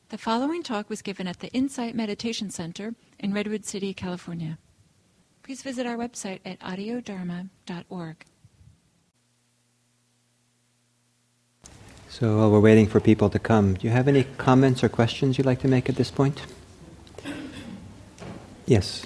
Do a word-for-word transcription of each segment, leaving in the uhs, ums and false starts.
The following talk was given at the Insight Meditation Center in Redwood City, California. Please visit our website at audio dharma dot org. So while we're waiting for people to come, do you have any comments or questions you'd like to make at this point? Yes.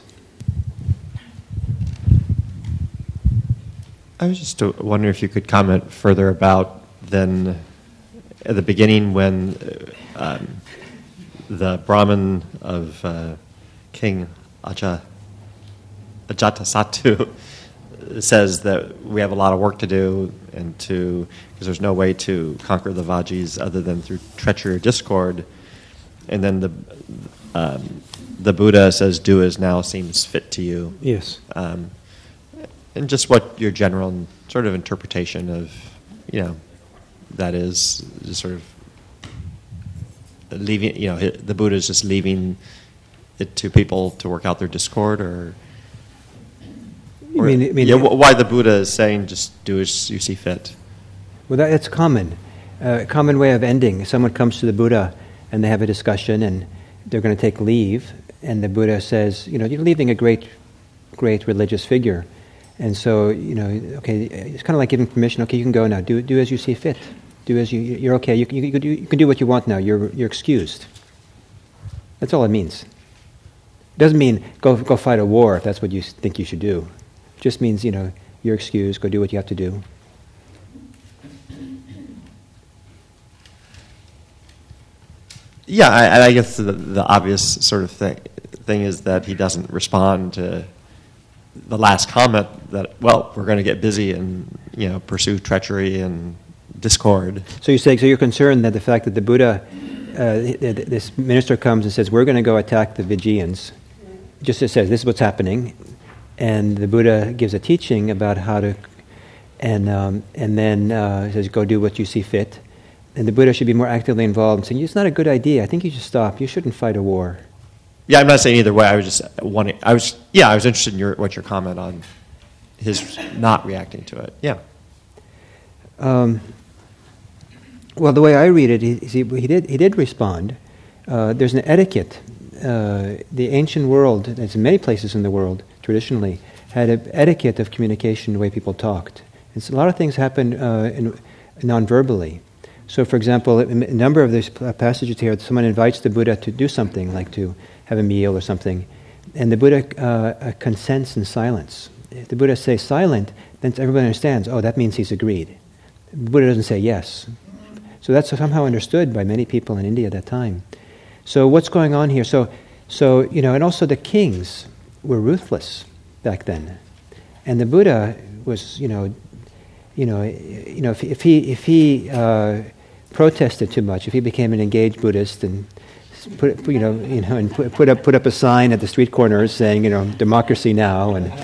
I was just wondering if you could comment further about then at the beginning when uh, um, the Brahmin of uh, King Aja, Ajatasattu says that we have a lot of work to do and to because there's no way to conquer the Vajis other than through treachery or discord. And then the um, the Buddha says, "Do as now seems fit to you." Yes. Um, and just what your general sort of interpretation of, you know, that is, just sort of leaving, you know, the Buddha is just leaving it to people to work out their discord, or, or you mean, you mean yeah, why the Buddha is saying just do as you see fit. Well, that, it's common. Uh, a common way of ending. Someone comes to the Buddha and they have a discussion and they're going to take leave, and the Buddha says, you know, you're leaving a great, great religious figure. And so, you know, okay, it's kind of like giving permission. Okay, you can go now. Do do as you see fit. Do as you you're okay. You, you, you, can do, you can do what you want now. You're you're excused. That's all it means. It doesn't mean go go fight a war if that's what you think you should do. It just means, you know, you're excused. Go do what you have to do. Yeah, I, I guess the, the obvious sort of thing thing is that he doesn't respond to the last comment that, well, we're going to get busy and, you know, pursue treachery and discord. So you're saying, so you're concerned that the fact that the Buddha, uh, this minister comes and says, we're going to go attack the Vijayans, just says, this is what's happening, and the Buddha gives a teaching about how to, and um, and then uh, says, go do what you see fit, and the Buddha should be more actively involved in saying, it's not a good idea, I think you should stop, you shouldn't fight a war. Yeah, I'm not saying either way. I was just wanting. I was. Yeah, I was interested in your what your comment on his not reacting to it. Yeah. Um, well, the way I read it, he he, he did he did respond. Uh, there's an etiquette. Uh, the ancient world, as in many places in the world, traditionally had an etiquette of communication, the way people talked. And so a lot of things happen uh, in, non-verbally. So, for example, a number of these passages here, someone invites the Buddha to do something, like to have a meal or something, and the Buddha uh, consents in silence. If the Buddha says silent, then everybody understands, oh, that means he's agreed. The Buddha doesn't say yes. So that's somehow understood by many people in India at that time. So what's going on here? So, so you know, and also the kings were ruthless back then, and the Buddha was, you know, you know, you know, if, if he if he uh, protested too much, if he became an engaged Buddhist and put you know you know and put, put up put up a sign at the street corners saying, you know, democracy now, and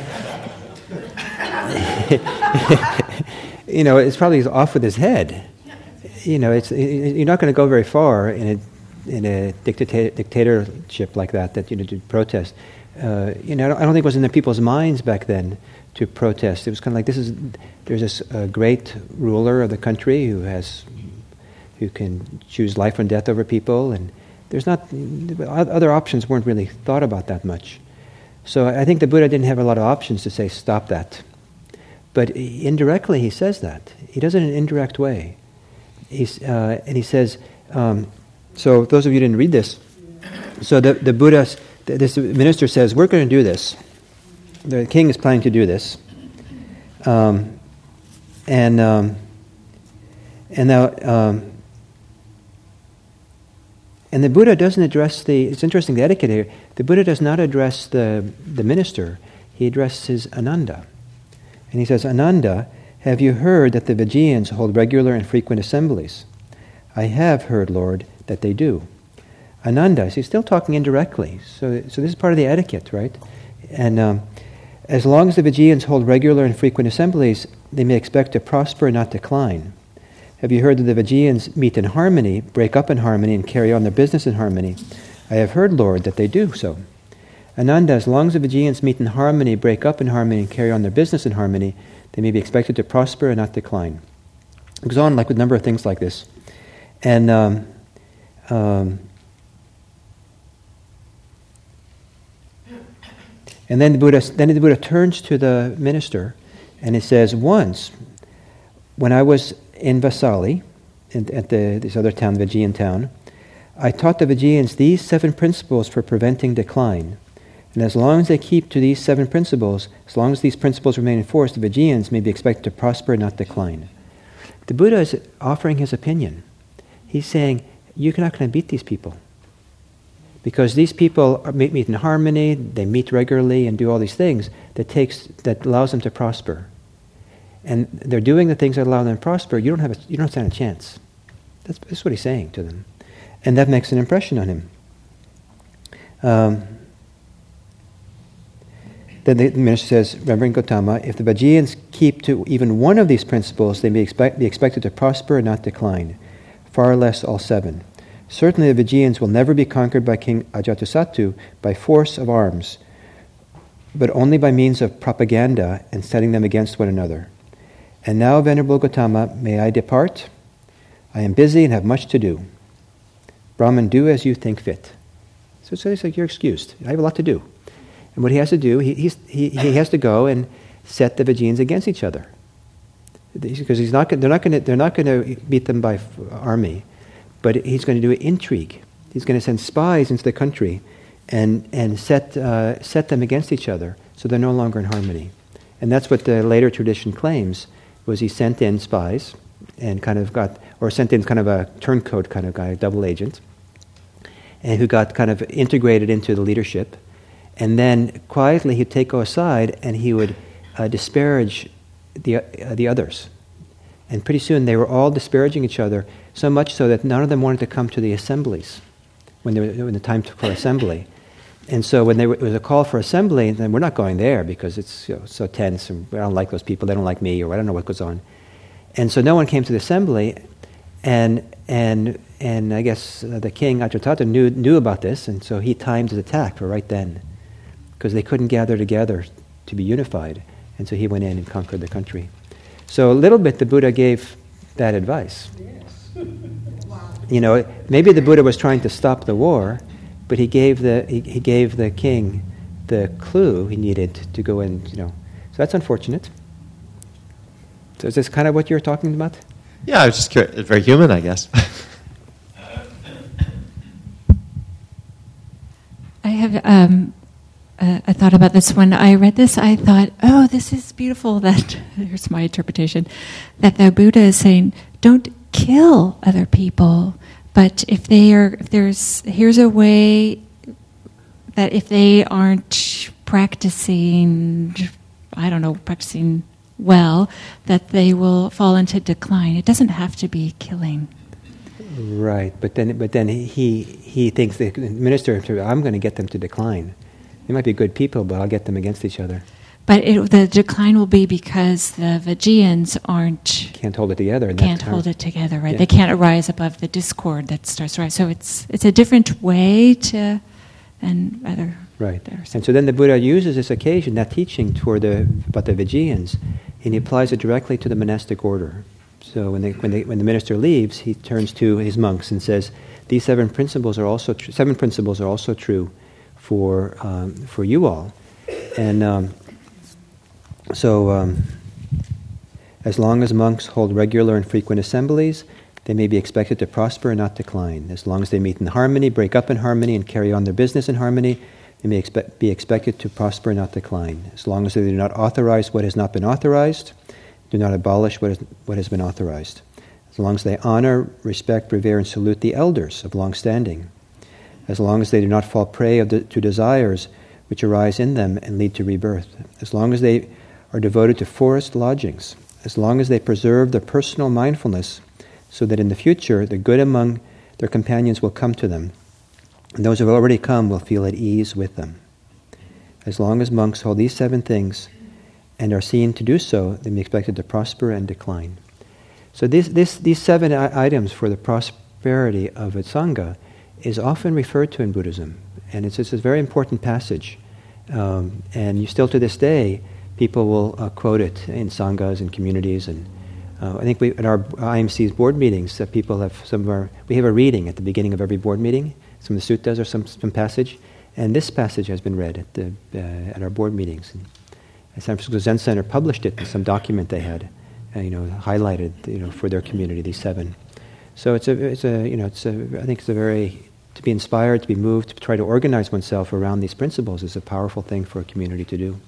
you know, it's probably off with his head. You know, it's you're not going to go very far in a in a dictator, dictatorship like that. That you know to protest. Uh, you know, I don't, I don't think it was in the people's minds back then to protest. It was kind of like this is there's this uh, great ruler of the country who has who can choose life and death over people, and there's not other options weren't really thought about that much. So I think the Buddha didn't have a lot of options to say stop that, but indirectly he says that. He does it in an indirect way. He's uh, and he says. Um, so those of you who didn't read this, so the the Buddha. This minister says, we're going to do this. The king is planning to do this. Um, and um, and now, um, and the Buddha doesn't address the, it's interesting, the etiquette here, the Buddha does not address the, the minister, he addresses Ananda. And he says, Ananda, have you heard that the Vijayans hold regular and frequent assemblies? I have heard, Lord, that they do. Ananda, so he's still talking indirectly. So so this is part of the etiquette, right? And um, as long as the Vijayans hold regular and frequent assemblies, they may expect to prosper and not decline. Have you heard that the Vijayans meet in harmony, break up in harmony, and carry on their business in harmony? I have heard, Lord, that they do so. Ananda, as long as the Vijayans meet in harmony, break up in harmony, and carry on their business in harmony, they may be expected to prosper and not decline. It goes on like with a number of things like this. And... Um, um, And then the Buddha, then the Buddha turns to the minister, and he says, once, when I was in Vasali, in, at the, this other town, the Vijjayan town, I taught the Vijjayans these seven principles for preventing decline. And as long as they keep to these seven principles, as long as these principles remain in force, the Vijjayans may be expected to prosper and not decline. The Buddha is offering his opinion. He's saying, you're not going to beat these people. Because these people are, meet, meet in harmony, they meet regularly and do all these things that takes that allows them to prosper. And they're doing the things that allow them to prosper. You don't have a, you don't stand a chance. That's, that's what he's saying to them. And that makes an impression on him. Um, then the minister says, Reverend Gautama, if the Vajjayans keep to even one of these principles, they may expect, be expected to prosper and not decline, far less all seven. Certainly the Vijjayans will never be conquered by King Ajatasattu by force of arms, but only by means of propaganda and setting them against one another. And now, Venerable Gautama, may I depart? I am busy and have much to do. Brahman, do as you think fit. So, so it's like, you're excused. I have a lot to do. And what he has to do, he, he's, he, he has to go and set the Vijjayans against each other. Because he's not, they're not going to, they're not going to beat them by army. But he's going to do intrigue. He's going to send spies into the country and and set uh, set them against each other, so they're no longer in harmony. And that's what the later tradition claims, was he sent in spies and kind of got, or sent in kind of a turncoat kind of guy, a double agent, and who got kind of integrated into the leadership. And then quietly he'd take go aside and he would uh, disparage the uh, the others. And pretty soon they were all disparaging each other, so much so that none of them wanted to come to the assemblies when they were when the time for assembly. And so when there was a call for assembly, then we're not going there because it's, you know, so tense, and I don't like those people, they don't like me, or I don't know what goes on. And so no one came to the assembly, and and and I guess uh, the king Ajatasattu knew knew about this, and so he timed his attack for right then, because they couldn't gather together to be unified, and so he went in and conquered the country. So a little bit the Buddha gave bad advice. Yes. Wow. You know, maybe the Buddha was trying to stop the war, but he gave the he, he gave the king the clue he needed to go in. You know, so that's unfortunate. So is this kind of what you're talking about? Yeah, I was just curious. It's very human, I guess. I have. Um, Uh, I thought about this when I read this. I thought, oh, this is beautiful. That here's my interpretation, that the Buddha is saying, don't kill other people, but if they are, if there's here's a way that if they aren't practicing, I don't know, practicing well, that they will fall into decline. It doesn't have to be killing. Right, but then, but then he he thinks the minister, I'm going to get them to decline. They might be good people, but I'll get them against each other. But it, the decline will be because the Vijjayans aren't... Can't hold it together. Can't hold it together, right? Yeah. They can't arise above the discord that starts to rise. So it's it's a different way to... than other... Right. And so then the Buddha uses this occasion, that teaching toward the, about the Vijjayans, and he applies it directly to the monastic order. So when, they, when, they, when the minister leaves, he turns to his monks and says, these seven principles are also tr- seven principles are also true for um, for you all. And um, so um, as long as monks hold regular and frequent assemblies, they may be expected to prosper and not decline. As long as they meet in harmony, break up in harmony, and carry on their business in harmony, they may expe- be expected to prosper and not decline. As long as they do not authorize what has not been authorized, do not abolish what, is, what has been authorized. As long as they honor, respect, revere, and salute the elders of long standing. As long as they do not fall prey of the, to desires which arise in them and lead to rebirth. As long as they are devoted to forest lodgings. As long as they preserve their personal mindfulness, so that in the future the good among their companions will come to them, and those who have already come will feel at ease with them. As long as monks hold these seven things and are seen to do so, they may be expected to prosper and decline. So this, this, these seven I- items for the prosperity of a Sangha is often referred to in Buddhism, and it's, it's a very important passage. Um, and you still to this day, people will uh, quote it in Sanghas and communities, and uh, I think we at our I M C's board meetings, uh, people have some of our, we have a reading at the beginning of every board meeting, some of the suttas or some, some passage, And this passage has been read at, the, uh, at our board meetings. And San Francisco Zen Center published it in some document they had, uh, you know, highlighted, you know, for their community, these seven. So it's a, it's a, you know, it's a, I think it's a very, to be inspired, to be moved, to try to organize oneself around these principles is a powerful thing for a community to do.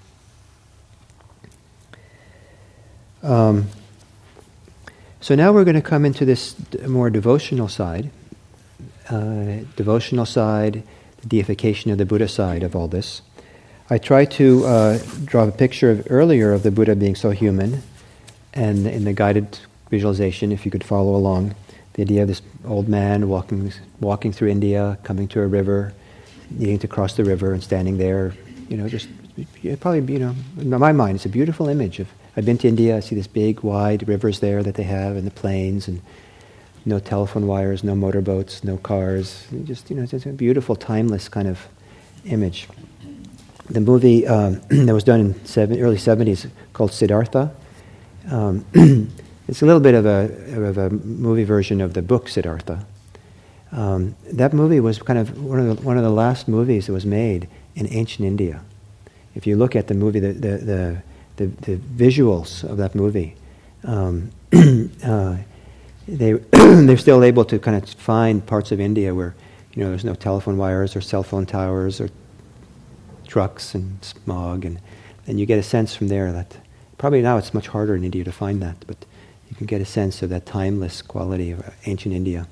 Um, so now we're going to come into this d- more devotional side, uh, devotional side, the deification of the Buddha side of all this. I tried to uh, draw a picture of, earlier of the Buddha being so human, and in the guided visualization, if you could follow along, the idea of this old man walking walking through India, coming to a river, needing to cross the river and standing there, you know, just probably, you know, in my mind, it's a beautiful image of. I've been to India. I see this big, wide rivers there that they have, and the plains, and no telephone wires, no motorboats, no cars. Just, you know, it's a beautiful, timeless kind of image. The movie um, that was done in seven, early seventies called Siddhartha. Um, it's a little bit of a of a movie version of the book Siddhartha. Um, that movie was kind of one of the, one of the last movies that was made in ancient India. If you look at the movie, the the, the The, the visuals of that movie, um, uh, they they're still able to kind of find parts of India where, you know, there's no telephone wires or cell phone towers or trucks and smog, and and you get a sense from there that probably now it's much harder in India to find that, but you can get a sense of that timeless quality of ancient India.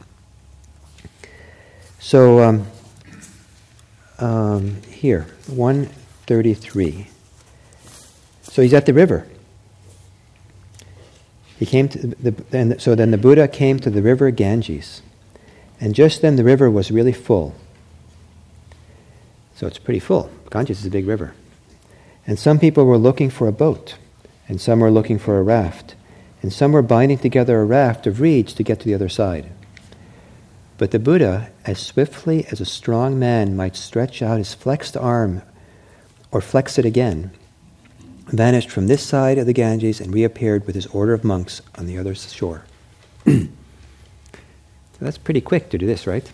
So um, um, here, one thirty-three. So he's at the river. He came to the, and so then the Buddha came to the river Ganges, and just then the river was really full. So it's pretty full. Ganges is a big river. And some people were looking for a boat, and some were looking for a raft, and some were binding together a raft of reeds to get to the other side. But the Buddha, as swiftly as a strong man might stretch out his flexed arm or flex it again, vanished from this side of the Ganges and reappeared with his order of monks on the other shore. So that's pretty quick to do this, right?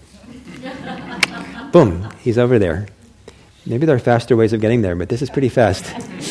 Boom, he's over there. Maybe there are faster ways of getting there, but this is pretty fast.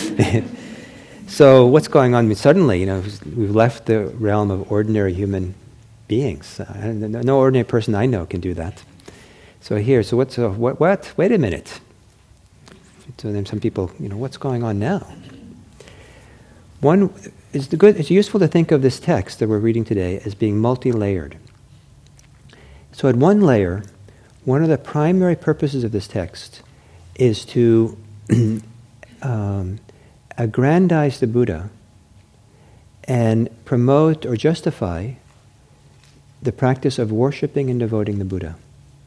So what's going on? I mean, suddenly, you know, we've left the realm of ordinary human beings. Uh, no ordinary person I know can do that. So here, so what's uh, what? What? Wait a minute. So then some people, you know, what's going on now? One, it's the good. It's useful to think of this text that we're reading today as being multi-layered. So at one layer, one of the primary purposes of this text is to um, aggrandize the Buddha and promote or justify the practice of worshipping and devoting the Buddha.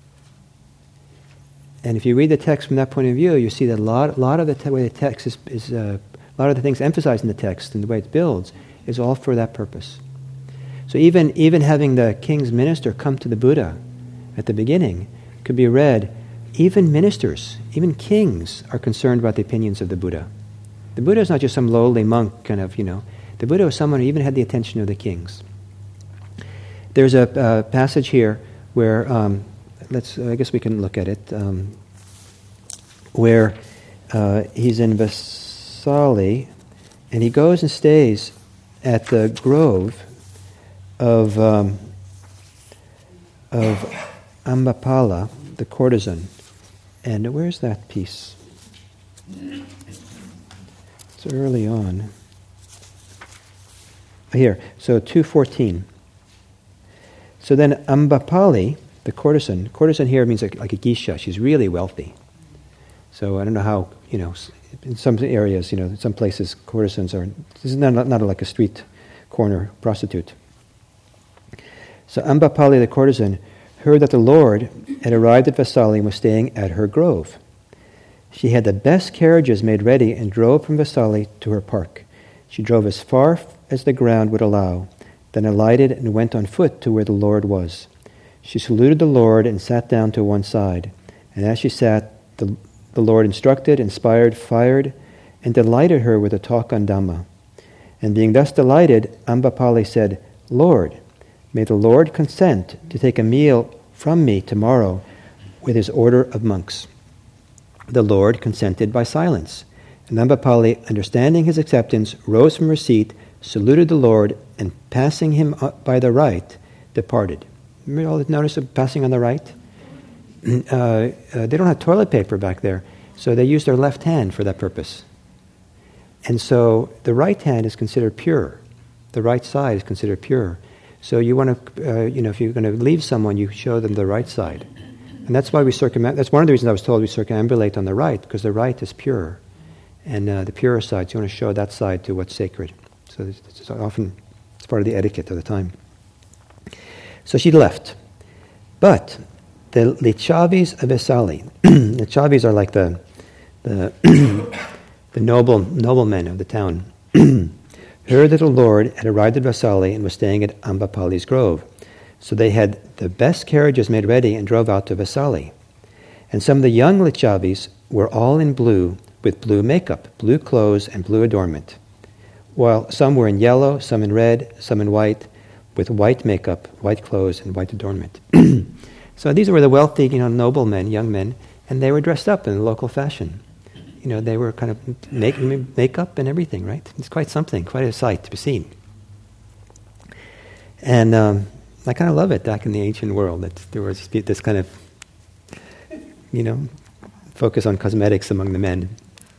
And if you read the text from that point of view, you see that a lot, a lot of the te- way the text is, is uh, a lot of the things emphasized in the text and the way it builds is all for that purpose. So even even having the king's minister come to the Buddha at the beginning could be read. Even ministers, even kings, are concerned about the opinions of the Buddha. The Buddha is not just some lowly monk, kind of, you know. The Buddha was someone who even had the attention of the kings. There's a uh, passage here where um, let's. Uh, I guess we can look at it. Um, where uh, he's in Vassali, and he goes and stays at the grove of um, of Ambapala, the courtesan. And where's that piece? It's early on. Here, so two fourteen. So then Ambapali, the courtesan, courtesan here means like, like a geisha. She's really wealthy. So I don't know how, you know, in some areas, you know, in some places, courtesans are, this is not, not like a street corner prostitute. So Ambapali, the courtesan, heard that the Lord had arrived at Vassali and was staying at her grove. She had the best carriages made ready and drove from Vassali to her park. She drove as far as the ground would allow, then alighted and went on foot to where the Lord was. She saluted the Lord and sat down to one side. And as she sat, the, the Lord instructed, inspired, fired, and delighted her with a talk on Dhamma. And being thus delighted, Ambapali said, Lord, may the Lord consent to take a meal from me tomorrow with his order of monks. The Lord consented by silence. And Ambapali, understanding his acceptance, rose from her seat, saluted the Lord, and passing him by the right, departed. Remember all the notice of passing on the right? Uh, uh, they don't have toilet paper back there, so they use their left hand for that purpose. And so the right hand is considered pure. The right side is considered pure. So you want to, uh, you know, if you're going to leave someone, you show them the right side. And that's why we circumambulate. That's one of the reasons I was told we circumambulate on the right, because the right is pure. And uh, the purer side, so you want to show that side to what's sacred. So it's, it's often, it's part of the etiquette of the time. So she left. But the Lichavis of Vesali, the Chavis are like the the, the noble noblemen of the town, heard that the Lord had arrived at Vesali and was staying at Ambapali's grove. So they had the best carriages made ready and drove out to Vesali. And some of the young Lichavis were all in blue, with blue makeup, blue clothes, and blue adornment, while some were in yellow, some in red, some in white, with white makeup, white clothes, and white adornment. So these were the wealthy, you know, noblemen, young men, and they were dressed up in local fashion. You know, they were kind of make, makeup and everything, right? It's quite something, quite a sight to be seen. And um, I kind of love it back in the ancient world that there was this kind of, you know, focus on cosmetics among the men.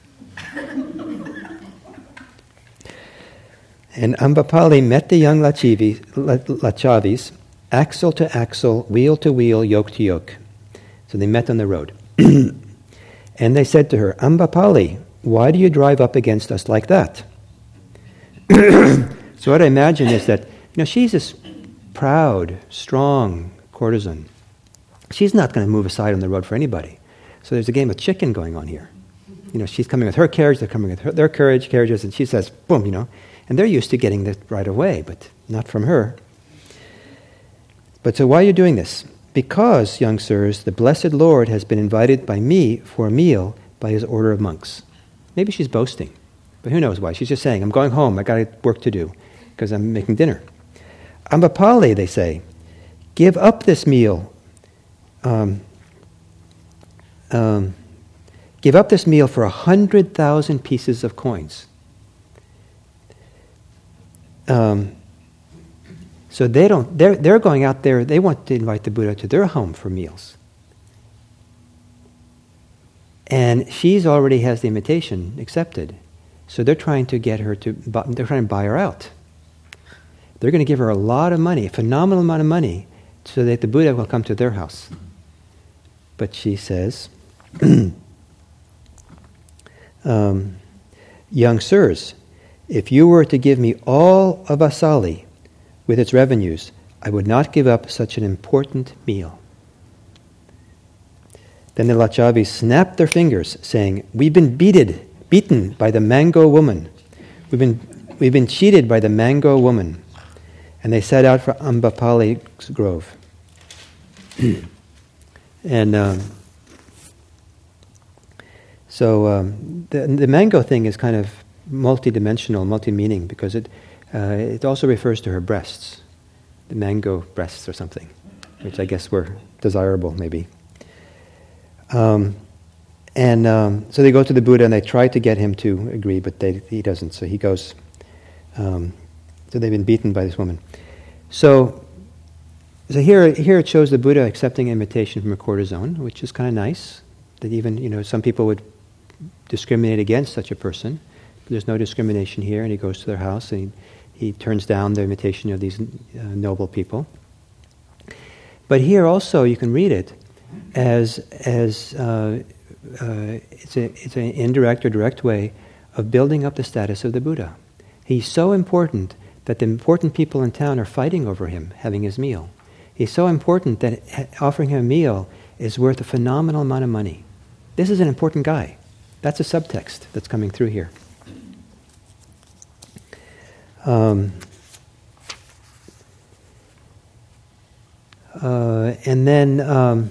And Ambapali met the young Lachivi, Lachavis, axle to axle, wheel to wheel, yoke to yoke. So they met on the road. And they said to her, Ambapali, why do you drive up against us like that? So what I imagine is that, you know, she's this proud, strong courtesan. She's not going to move aside on the road for anybody. So there's a game of chicken going on here. You know, she's coming with her carriage, they're coming with her, their carriage, carriages, and she says, boom, you know. And they're used to getting that right away, but not from her. But so why are you doing this? Because, young sirs, the blessed Lord has been invited by me for a meal by his order of monks. Maybe she's boasting, but who knows why. She's just saying, I'm going home, I got work to do, because I'm making dinner. Ambapali, they say, give up this meal. Um, um, give up this meal for a hundred thousand pieces of coins. Um, so they don't. They're they're going out there. They want to invite the Buddha to their home for meals, and she's already has the invitation accepted. So they're trying to get her to. They're trying to buy her out. They're going to give her a lot of money, a phenomenal amount of money, so that the Buddha will come to their house. But she says, um, young sirs, if you were to give me all of Vesali with its revenues, I would not give up such an important meal. Then the Lachavis snapped their fingers, saying, we've been beated, beaten by the mango woman. We've been, we've been cheated by the mango woman. And they set out for Ambapali's grove. And um, so um, the, the mango thing is kind of multi-dimensional, multi-meaning, because it uh, it also refers to her breasts, the mango breasts or something, which I guess were desirable, maybe. Um, and um, so they go to the Buddha and they try to get him to agree, but they, he doesn't. So he goes. Um, so they've been beaten by this woman. So, so here, here it shows the Buddha accepting an invitation from a courtesan, which is kind of nice. That even, you know, some people would discriminate against such a person. There's no discrimination here, and he goes to their house and he, he turns down the invitation of these uh, noble people. But here also you can read it as as uh, uh, it's a it's an indirect or direct way of building up the status of the Buddha. He's so important that the important people in town are fighting over him having his meal. He's so important that offering him a meal is worth a phenomenal amount of money. This is an important guy. That's a subtext that's coming through here. Um, uh, and then um,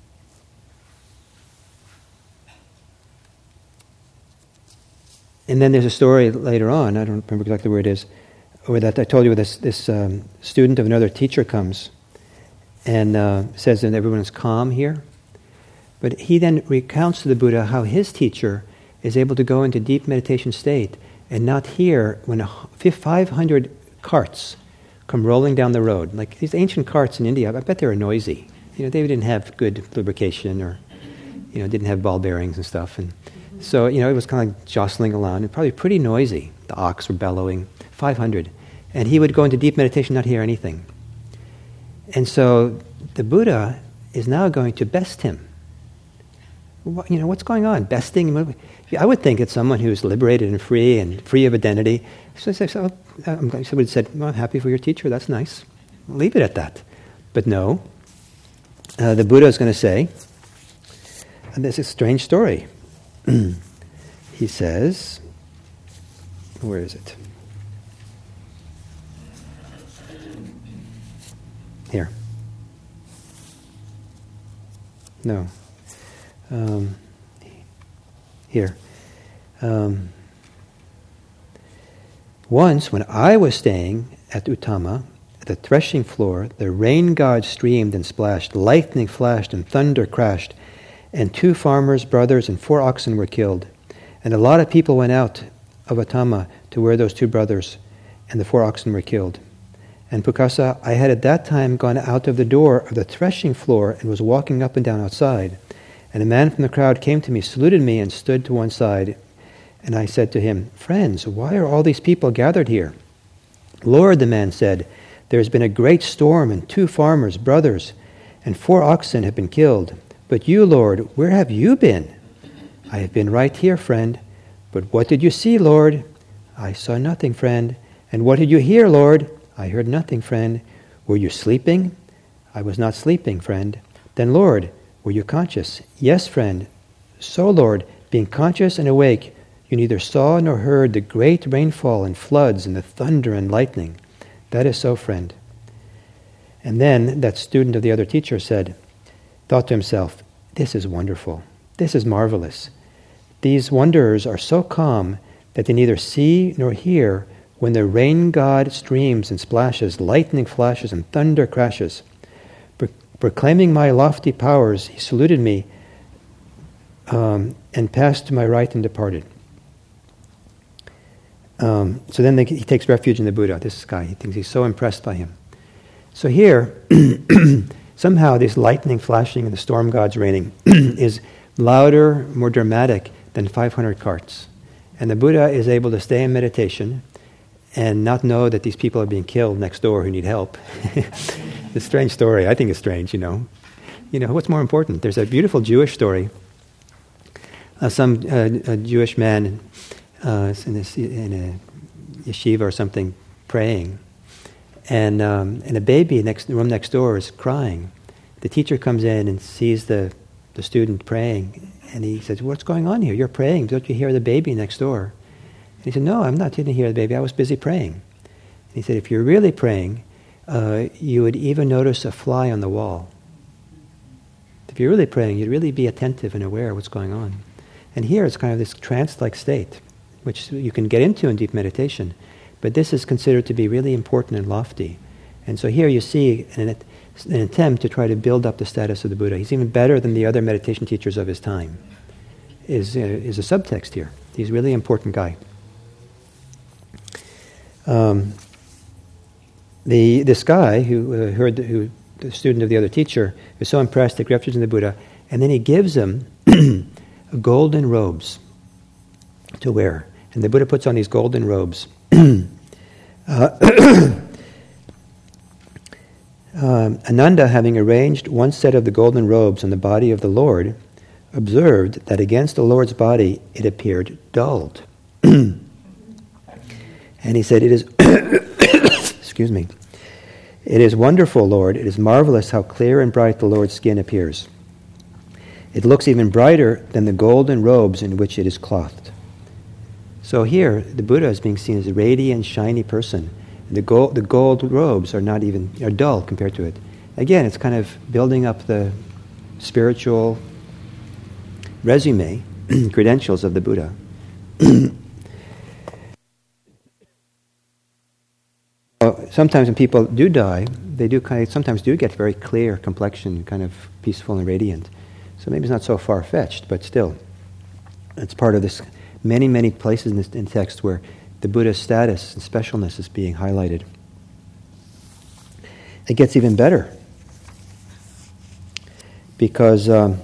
and then there's a story later on, I don't remember exactly where it is, where that I told you this this um, student of another teacher comes and uh, says that everyone is calm here. But he then recounts to the Buddha how his teacher is able to go into deep meditation state and not hear when five hundred carts come rolling down the road. Like these ancient carts in India, I bet they were noisy. You know, they didn't have good lubrication, or, you know, didn't have ball bearings and stuff. And so, you know, it was kind of like jostling around and probably pretty noisy. The ox were bellowing, five hundred. And he would go into deep meditation, not hear anything. And so the Buddha is now going to best him. What, you know, what's going on? Besting? I would think it's someone who's liberated and free and free of identity. So I said, so, um, somebody would said, well, I'm happy for your teacher, that's nice. Leave it at that. But no, uh, the Buddha is going to say, and this is a strange story. He says, where is it? Here. No. Um, here. Um, once, when I was staying at Uttama, at the threshing floor, the rain god streamed and splashed, lightning flashed and thunder crashed, and two farmers, brothers, and four oxen were killed. And a lot of people went out of Uttama to where those two brothers and the four oxen were killed. And Pukasa, I had at that time gone out of the door of the threshing floor and was walking up and down outside. And a man from the crowd came to me, saluted me, and stood to one side. And I said to him, "Friends, why are all these people gathered here?" "Lord," the man said, "there has been a great storm, and two farmers, brothers, and four oxen have been killed. But you, Lord, where have you been?" "I have been right here, friend." "But what did you see, Lord?" "I saw nothing, friend." "And what did you hear, Lord?" "I heard nothing, friend." "Were you sleeping?" "I was not sleeping, friend." "Then, Lord, were you conscious?" "Yes, friend." "So, Lord, being conscious and awake, you neither saw nor heard the great rainfall and floods and the thunder and lightning." "That is so, friend." And then that student of the other teacher said, thought to himself, "This is wonderful. This is marvelous. These wanderers are so calm that they neither see nor hear when the rain god streams and splashes, lightning flashes, and thunder crashes. Pro- proclaiming my lofty powers, he saluted me um, and passed to my right and departed. Um, so then they, he takes refuge in the Buddha, this guy. He thinks he's so impressed by him. So here, somehow this lightning flashing and the storm gods raining is louder, more dramatic than five hundred carts. And the Buddha is able to stay in meditation and not know that these people are being killed next door who need help. It's a strange story. I think it's strange, you know. You know, what's more important? There's a beautiful Jewish story. Uh, some uh, a Jewish man uh, in, a, in a yeshiva or something praying, and um, and a baby next the room next door is crying. The teacher comes in and sees the, the student praying, and he says, "What's going on here? You're praying. Don't you hear the baby next door?" And he said, "No, I'm not. Didn't hear the baby. I was busy praying." And he said, "If you're really praying, uh, you would even notice a fly on the wall. If you're really praying, you'd really be attentive and aware of what's going on." And here it's kind of this trance-like state, which you can get into in deep meditation, but this is considered to be really important and lofty. And so here you see an, an attempt to try to build up the status of the Buddha. He's even better than the other meditation teachers of his time, is, uh, is a subtext here. He's a really important guy. Um, the this guy who uh, heard the, who the student of the other teacher is so impressed, takes refuge in the Buddha, and then he gives him golden robes to wear. And the Buddha puts on these golden robes. uh, um, Ananda, having arranged one set of the golden robes on the body of the Lord, observed that against the Lord's body it appeared dulled. And he said, "It is, excuse me, it is wonderful, Lord. It is marvelous how clear and bright the Lord's skin appears. It looks even brighter than the golden robes in which it is clothed." So here, the Buddha is being seen as a radiant, shiny person. The gold, the gold robes are not even, are dull compared to it. Again, it's kind of building up the spiritual resume, credentials of the Buddha. Sometimes when people do die, they do kind of, sometimes do get very clear complexion, kind of peaceful and radiant. So maybe it's not so far-fetched, but still, it's part of this many, many places in this in text where the Buddha's status and specialness is being highlighted. It gets even better, because um,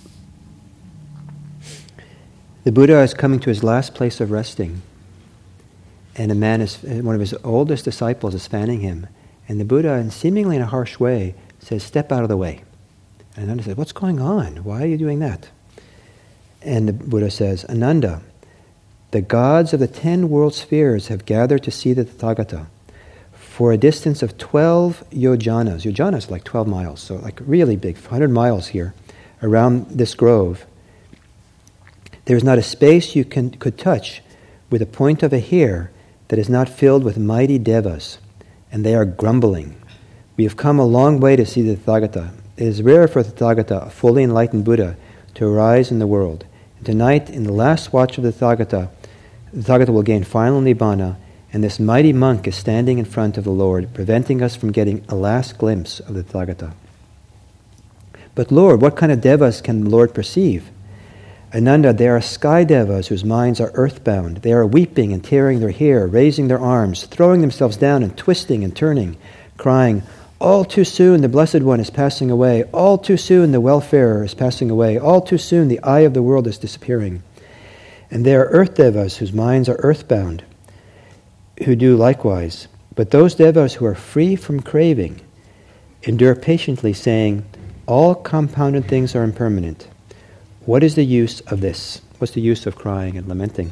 the Buddha is coming to his last place of resting, and a man is, one of his oldest disciples is fanning him, and the Buddha, in seemingly in a harsh way, says, "Step out of the way." And Ananda says, "What's going on? Why are you doing that?" And the Buddha says, "Ananda, the gods of the ten world spheres have gathered to see the Tathagata for a distance of twelve yojanas." Yojana is like twelve miles, so like really big, one hundred miles here, around this grove. There is not a space you can could touch with a point of a hair that is not filled with mighty devas, and they are grumbling. We have come a long way to see the Tathagata. It is rare for the Tathagata, a fully enlightened Buddha, to arise in the world. And tonight, in the last watch of the Tathagata, the Tathagata will gain final Nibbana, and this mighty monk is standing in front of the Lord, preventing us from getting a last glimpse of the Tathagata. But Lord, what kind of devas can the Lord perceive? Ananda, they are sky devas whose minds are earthbound. They are weeping and tearing their hair, raising their arms, throwing themselves down and twisting and turning, crying, "All too soon the Blessed One is passing away. All too soon the welfarer is passing away. All too soon the eye of the world is disappearing." And there are earth devas whose minds are earthbound, who do likewise. But those devas who are free from craving endure patiently, saying, "All compounded things are impermanent. What is the use of this?" What's the use of crying and lamenting?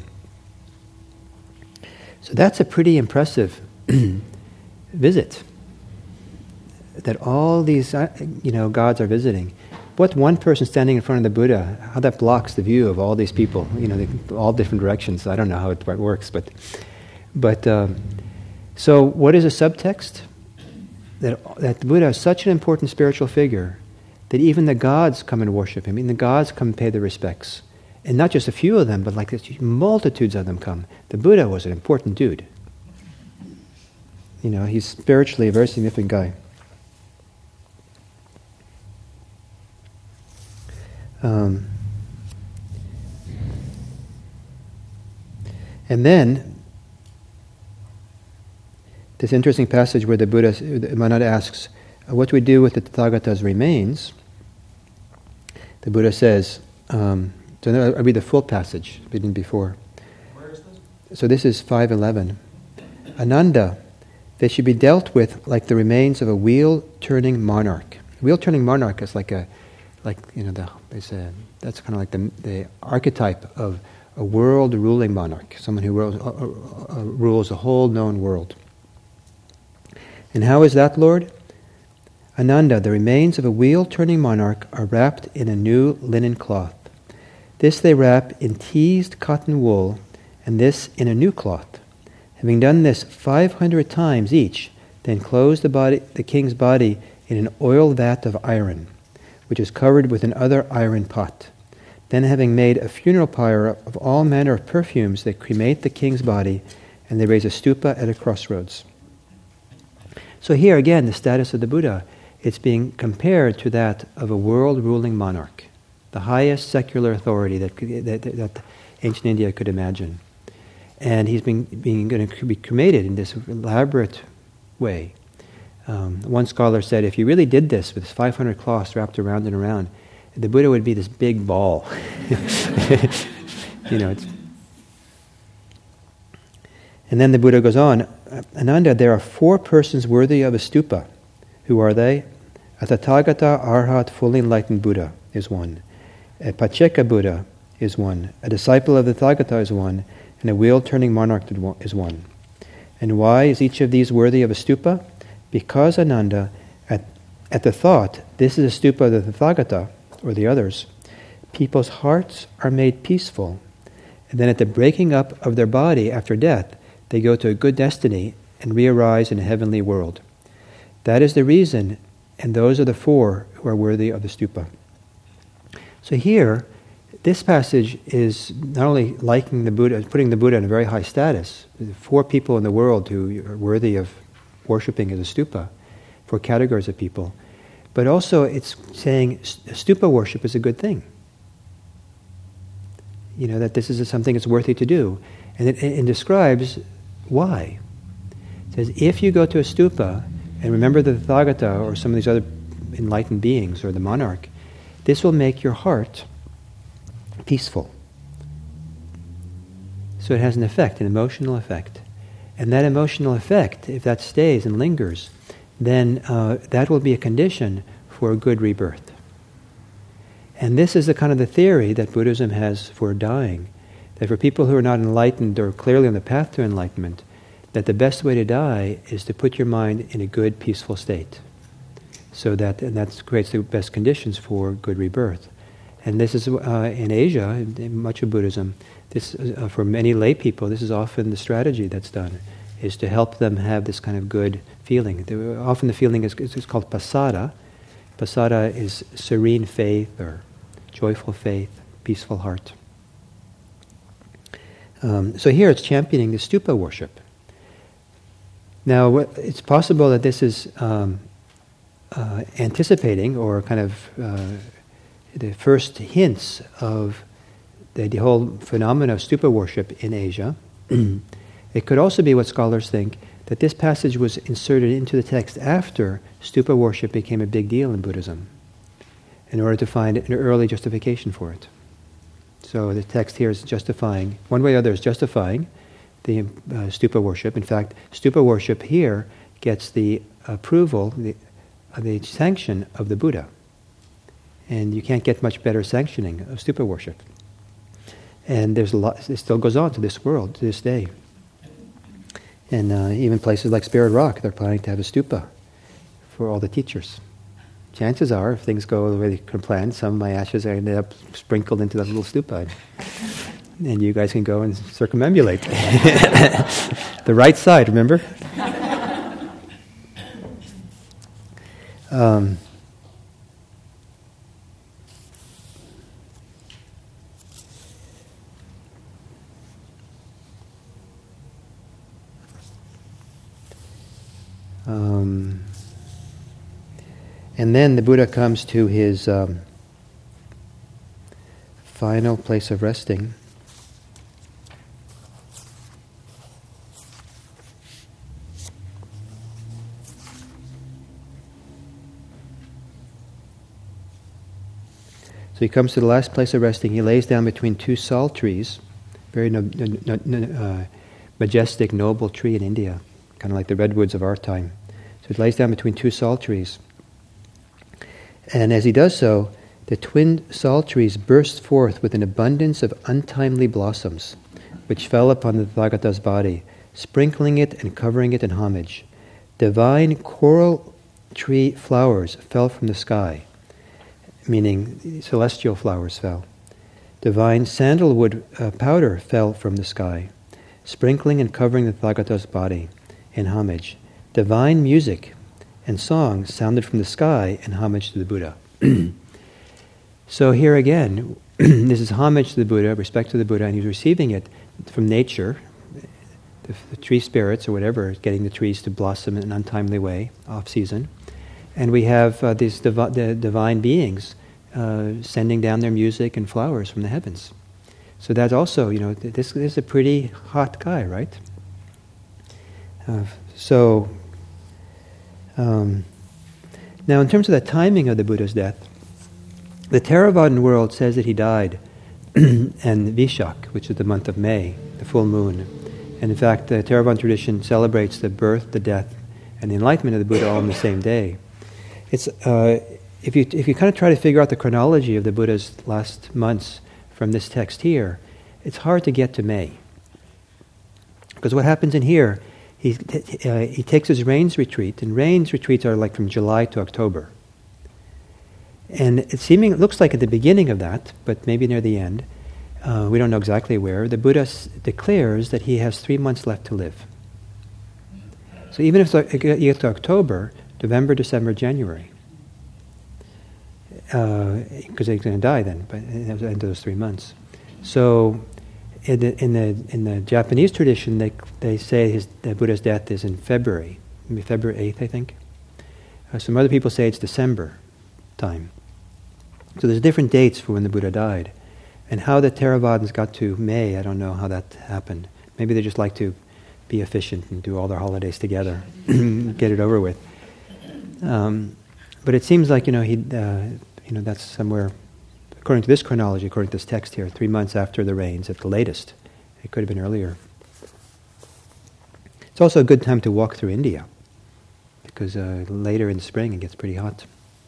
So that's a pretty impressive visit, that all these, you know, gods are visiting. What one person standing in front of the Buddha, how that blocks the view of all these people, you know, they, all different directions. I don't know how it works, but, but um, so what is a subtext? That that the Buddha is such an important spiritual figure that even the gods come and worship him. I mean, the gods come and pay their respects, and not just a few of them, but like this, multitudes of them come. The Buddha was an important dude. You know, he's spiritually a very significant guy. Um, and then, this interesting passage where the Buddha, Manada asks, what do we do with the Tathagata's remains? The Buddha says, um, so now I'll read the full passage, we didn't before. Where is this? So this is five eleven. Ananda, they should be dealt with like the remains of a wheel-turning monarch. Wheel-turning monarch is like a, like, you know, the, they say, that's kind of like the, the archetype of a world-ruling monarch, someone who rules, uh, uh, rules a whole known world. And how is that, Lord? Ananda, the remains of a wheel-turning monarch are wrapped in a new linen cloth. This they wrap in teased cotton wool, and this in a new cloth. Having done this five hundred times each, they enclose the body, the king's body in an oil vat of iron, which is covered with another iron pot. Then, having made a funeral pyre of all manner of perfumes, they cremate the king's body, and they raise a stupa at a crossroads. So here again, the status of the Buddha, it's being compared to that of a world-ruling monarch, the highest secular authority that, that, that ancient India could imagine. And he's being, being going to be cremated in this elaborate way. Um, one scholar said, if you really did this with five hundred cloths wrapped around and around, the Buddha would be this big ball. you know. It's and then the Buddha goes on, Ananda, there are four persons worthy of a stupa. Who are they? A Tathagata Arhat, fully enlightened Buddha is one. A Pacceka Buddha is one. A disciple of the Tathagata is one. And a wheel-turning monarch is one. And why is each of these worthy of a stupa? Because, Ananda, at, at the thought, this is a stupa of the Tathagata, or the others, people's hearts are made peaceful. And then at the breaking up of their body after death, they go to a good destiny and re-arise in a heavenly world. That is the reason, and those are the four who are worthy of the stupa. So here, this passage is not only liking the Buddha, putting the Buddha in a very high status, four people in the world who are worthy of worshipping as a stupa, four categories of people, but also it's saying stupa worship is a good thing. You know, that this is something that's worthy to do. And it, it describes why. It says, if you go to a stupa and remember the Tathagata or some of these other enlightened beings or the monarch, this will make your heart peaceful. So it has an effect, an emotional effect. And that emotional effect, if that stays and lingers, then uh, that will be a condition for a good rebirth. And this is the kind of the theory that Buddhism has for dying, that for people who are not enlightened or clearly on the path to enlightenment, that the best way to die is to put your mind in a good, peaceful state. So that, and that creates the best conditions for good rebirth. And this is, uh, in Asia, in much of Buddhism, this uh, for many lay people, this is often the strategy that's done, is to help them have this kind of good feeling. Often the feeling is, is called pasada. Pasada is serene faith or joyful faith, peaceful heart. Um, so here it's championing the stupa worship. Now, it's possible that this is um, uh, anticipating or kind of uh, the first hints of the, the whole phenomena of stupa worship in Asia. It could also be what scholars think, that this passage was inserted into the text after stupa worship became a big deal in Buddhism, in order to find an early justification for it. So the text here is justifying, one way or other is justifying the uh, stupa worship. In fact, stupa worship here gets the approval, the, uh, the sanction of the Buddha. And you can't get much better sanctioning of stupa worship. And there's a lot, it still goes on to this world, to this day. And uh, even places like Spirit Rock, they're planning to have a stupa for all the teachers. Chances are, if things go the way they can plan, some of my ashes are ended up sprinkled into that little stupa. And you guys can go and circumambulate. The right side, remember? Um, Um, and then the Buddha comes to his um, final place of resting. So he comes to the last place of resting. He lays down between two sal trees, very no, no, no, uh, majestic, noble tree in India, kind of like the redwoods of our time. So he lays down between two sal trees. And as he does so, the twin sal trees burst forth with an abundance of untimely blossoms, which fell upon the Tathagata's body, sprinkling it and covering it in homage. Divine coral tree flowers fell from the sky, meaning celestial flowers fell. Divine sandalwood uh, powder fell from the sky, sprinkling and covering the Tathagata's body in homage. Divine music and song sounded from the sky in homage to the Buddha. So here again, this is homage to the Buddha, respect to the Buddha, and he's receiving it from nature, the, the tree spirits or whatever, getting the trees to blossom in an untimely way, off-season. And we have uh, these divi- the divine beings uh, sending down their music and flowers from the heavens. So that's also, you know, this, this is a pretty hot guy, right? Uh, so, um, now in terms of the timing of the Buddha's death, the Theravadan world says that he died in Vishak, which is the month of May, the full moon. And in fact, the Theravadan tradition celebrates the birth, the death, and the enlightenment of the Buddha all on the same day. It's uh, if you if you kind of try to figure out the chronology of the Buddha's last months from this text here, it's hard to get to May. Because what happens in here, he uh, he takes his rains retreat, and rains retreats are like from July to October. And it seeming it looks like at the beginning of that, but maybe near the end, uh, we don't know exactly where, the Buddha s- declares that he has three months left to live. So even if you get to October, November, December, January, because uh, he's going to die then, but at the end of those three months. So in the in the in the Japanese tradition, they they say his the Buddha's death is in February, maybe February eighth, I think. Uh, some other people say it's December. time. So there's different dates for when the Buddha died. And how the Theravadins got to May, I don't know how that happened. Maybe they just like to be efficient and do all their holidays together, get it over with. Um, but it seems like, you know, he, uh, you know, that's somewhere, according to this chronology, according to this text here, three months after the rains at the latest. It could have been earlier. It's also a good time to walk through India, because uh, later in spring it gets pretty hot.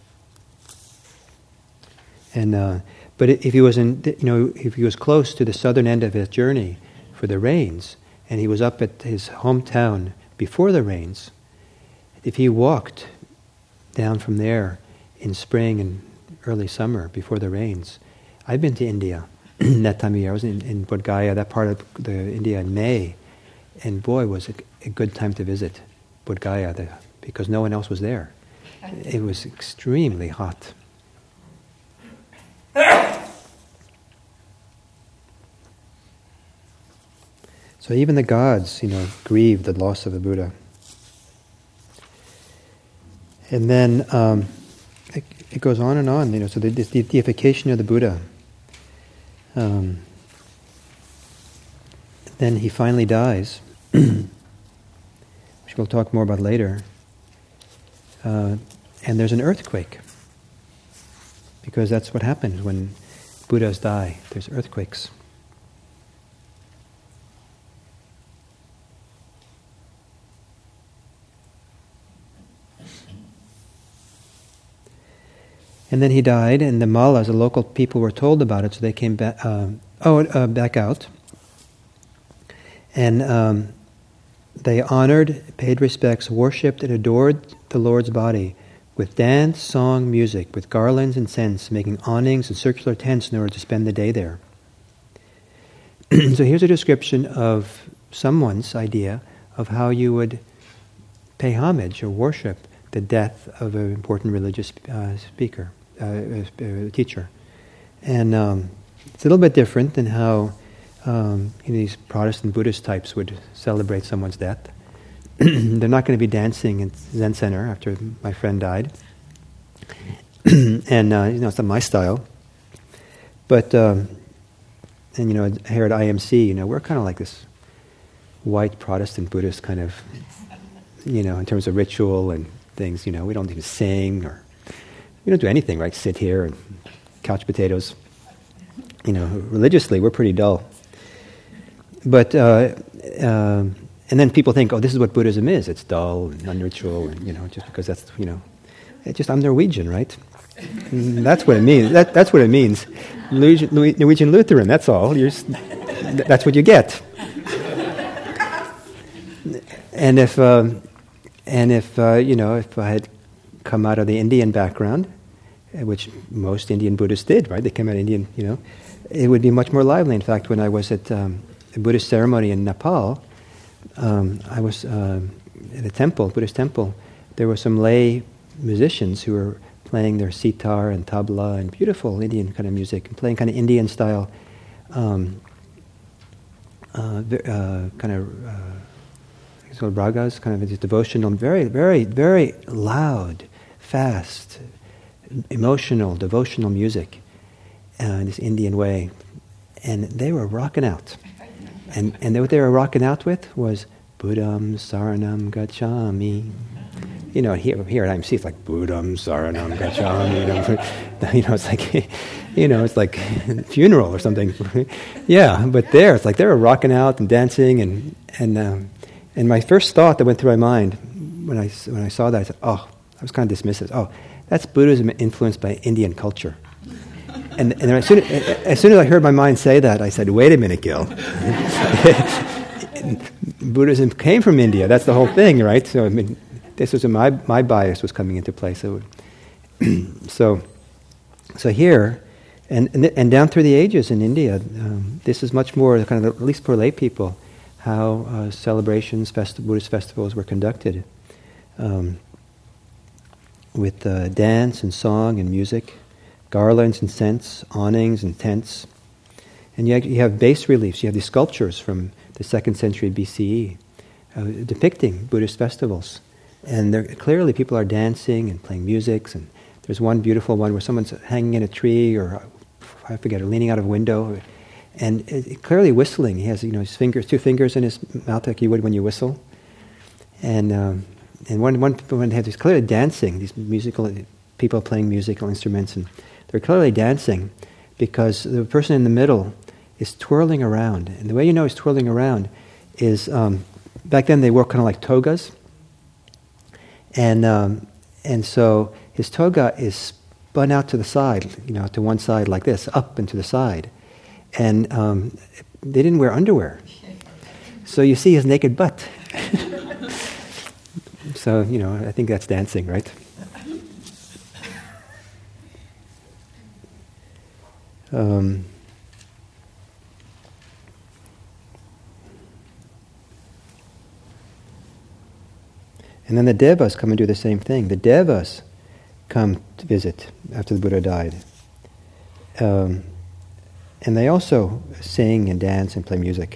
And uh, but if he was in, you know, if he was close to the southern end of his journey for the rains, and he was up at his hometown before the rains, if he walked down from there in spring and early summer before the rains, I've been to India that time of year. I was in, in Bodh Gaya, that part of the India, in May, and boy, was it a good time to visit Bodh Gaya, the, because no one else was there. It was extremely hot. So even the gods, you know, grieved the loss of the Buddha. And then um, it, it goes on and on, you know. So the, the deification of the Buddha. Um, then he finally dies, which we'll talk more about later. Uh, and there's an earthquake, because that's what happens when Buddhas die. There's earthquakes. And then he died, and the Mallas, the local people, were told about it, so they came back. Uh, oh, uh, back out, and um, they honored, paid respects, worshipped, and adored the Lord's body with dance, song, music, with garlands and scents, making awnings and circular tents in order to spend the day there. So here's a description of someone's idea of how you would pay homage or worship the death of an important religious uh, speaker. Uh, uh, teacher. And um, it's a little bit different than how um, you know, these Protestant Buddhist types would celebrate someone's death. They're not going to be dancing in Zen Center after my friend died. And, uh, you know, it's not my style. But, um, and, you know, here at I M C, you know, we're kind of like this white Protestant Buddhist kind of, you know, in terms of ritual and things, you know, we don't even sing or we don't do anything, right? Sit here and couch potatoes. You know, religiously, we're pretty dull. But, uh, uh, and then people think, oh, this is what Buddhism is. It's dull and unritual, and, you know, just because that's, you know, it's just, I'm Norwegian, right? And that's what it means. That, that's what it means. Norwegian, Norwegian Lutheran, that's all. You're just, that's what you get. And if, um, and if uh, you know, if I had come out of the Indian background, which most Indian Buddhists did, right? They came out of Indian, you know, it would be much more lively. In fact, when I was at um, a Buddhist ceremony in Nepal, um, I was uh, at a temple, Buddhist temple. There were some lay musicians who were playing their sitar and tabla and beautiful Indian kind of music, and playing kind of Indian style, um, uh, uh, kind of. Uh, So ragas, kind of devotional, very, very, very loud, fast, emotional, devotional music uh, in this Indian way. And they were rocking out. And and what they were rocking out with was Buddham Saranam Gacchami. You know, here, here at I M C, it's like Buddham Saranam Gacchami. You know, you know, it's like, you know, it's like funeral or something. Yeah, but there, it's like they were rocking out and dancing and and. Um, And my first thought that went through my mind when I, when I saw that, I said, oh, I was kind of dismissive. Oh, that's Buddhism influenced by Indian culture. And, and as, soon, as soon as I heard my mind say that, I said, wait a minute, Gil. Buddhism came from India. That's the whole thing, right? So, I mean, this was my, my bias was coming into play. So, so, so here, and, and, and down through the ages in India, um, this is much more, kind of, at least for lay people, how uh, celebrations, festi- Buddhist festivals were conducted um, with uh, dance and song and music, garlands and scents, awnings and tents. And you, you have bas reliefs, you have these sculptures from the second century B C E uh, depicting Buddhist festivals. And clearly people are dancing and playing music and There's one beautiful one where someone's hanging in a tree, or I forget, or leaning out of a window, and it, it clearly whistling. He has, you know, his fingers, two fingers in his mouth like you would when you whistle. And um, and one one when they have these clearly dancing, these musical people playing musical instruments, and they're clearly dancing because the person in the middle is twirling around. And the way you know he's twirling around is um, back then they wore kind of like togas, and um, and so his toga is spun out to the side, you know, to one side like this, up and to the side, and um, they didn't wear underwear, so you see his naked butt. So, you know, I think that's dancing, right? Um, and then the Devas come and do the same thing. The Devas come to visit after the Buddha died. Um, and they also sing and dance and play music.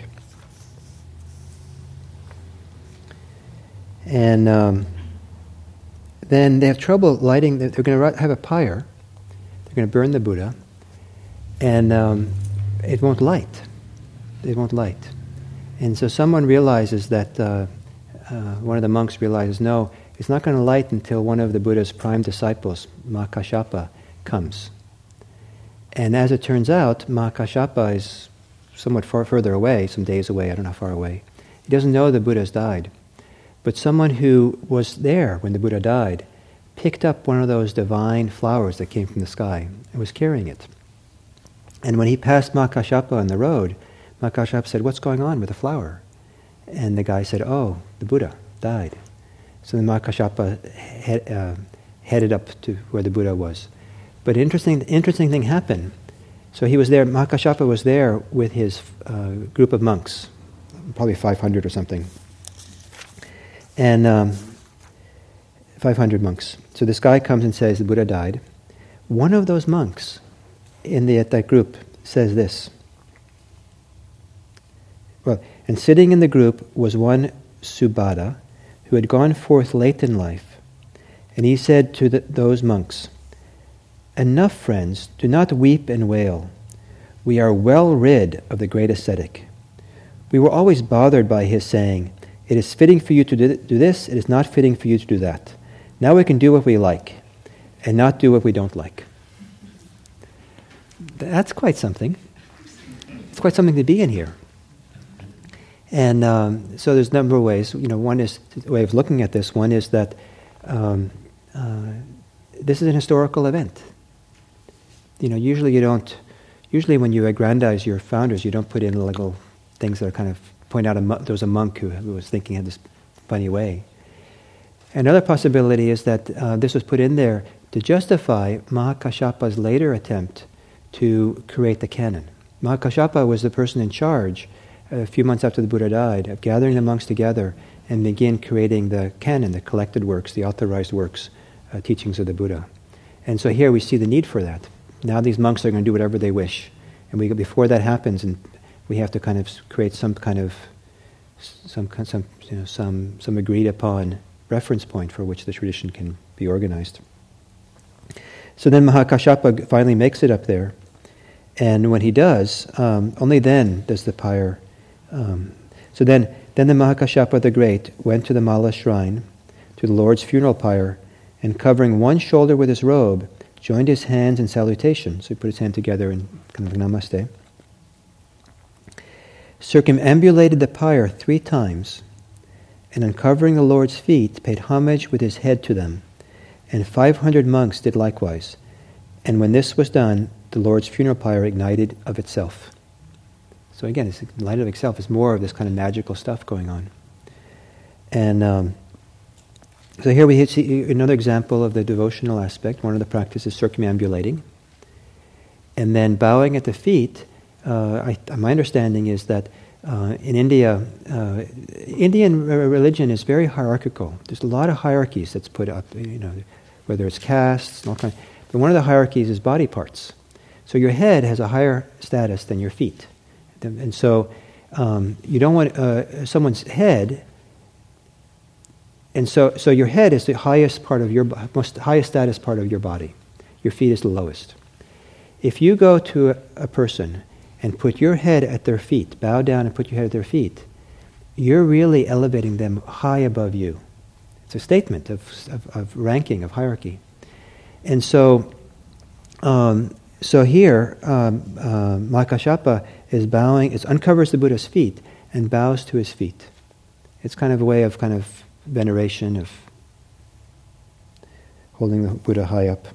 And um, then they have trouble lighting. They're going to have a pyre. They're going to burn the Buddha, and um, it won't light. It won't light. And so someone realizes that uh, uh, one of the monks realizes, no, it's not going to light until one of the Buddha's prime disciples, Mahakashapa, comes. And as it turns out, Mahakashapa is somewhat far further away, some days away. I don't know how far away. He doesn't know the Buddha has died. But someone who was there when the Buddha died picked up one of those divine flowers that came from the sky and was carrying it. And when he passed Mahakashapa on the road, Mahakashapa said, "What's going on with the flower?" And the guy said, "Oh, the Buddha died." So then Mahakashapa head, uh, headed up to where the Buddha was. But interesting, interesting thing happened. So he was there, Mahakashapa was there with his uh, group of monks, probably five hundred or something. And um, five hundred monks. So this guy comes and says, the Buddha died. One of those monks in the, at that group says this. Well, and sitting in the group was one Subhada who had gone forth late in life. And he said to the, those monks, "Enough, friends, do not weep and wail. We are well rid of the great ascetic. We were always bothered by his saying, 'It is fitting for you to do this, it is not fitting for you to do that.' Now we can do what we like, and not do what we don't like." That's quite something. It's quite something to be in here. And um, so there's a number of ways. You know, one is, the way of looking at this, one is that um, uh, this is an historical event. You know, usually you don't, usually when you aggrandize your founders, you don't put in little things that are kind of point out a, there was a monk who, who was thinking in this funny way. Another possibility is that uh, this was put in there to justify Mahakashapa's later attempt to create the canon. Mahakashapa was the person in charge, a few months after the Buddha died, of gathering the monks together and begin creating the canon, the collected works, the authorized works, uh, teachings of the Buddha. And so here we see the need for that. Now these monks are going to do whatever they wish. And we, before that happens, and we have to kind of create some kind of some some you know some some agreed upon reference point for which the tradition can be organized. So then Mahakashapa finally makes it up there, and when he does, um, only then does the pyre. Um, so then, then the Mahakashapa the Great went to the Mala shrine, to the Lord's funeral pyre, and covering one shoulder with his robe, joined his hands in salutation. So he put his hand together in kind of namaste. Circumambulated the pyre three times, and uncovering the Lord's feet, paid homage with his head to them, and five hundred monks did likewise. And when this was done, the Lord's funeral pyre ignited of itself. So again, it's ignited of itself. It's more of this kind of magical stuff going on. And um, so here we see another example of the devotional aspect. One of the practices is circumambulating. And then bowing at the feet. Uh, I, my understanding is that uh, in India, uh, Indian religion is very hierarchical. There's a lot of hierarchies that's put up, you know, whether it's castes and all kinds. But one of the hierarchies is body parts. So your head has a higher status than your feet, and so um, you don't want uh, someone's head And so, so your head is the highest part of your, most highest status part of your body. Your feet is the lowest. If you go to a, a person and put your head at their feet, bow down and put your head at their feet, you're really elevating them high above you. It's a statement of, of, of ranking, of hierarchy. And so, um, so here, um, uh, Mahakāsyapa is bowing, it uncovers the Buddha's feet and bows to his feet. It's kind of a way of kind of veneration, of holding the Buddha high up.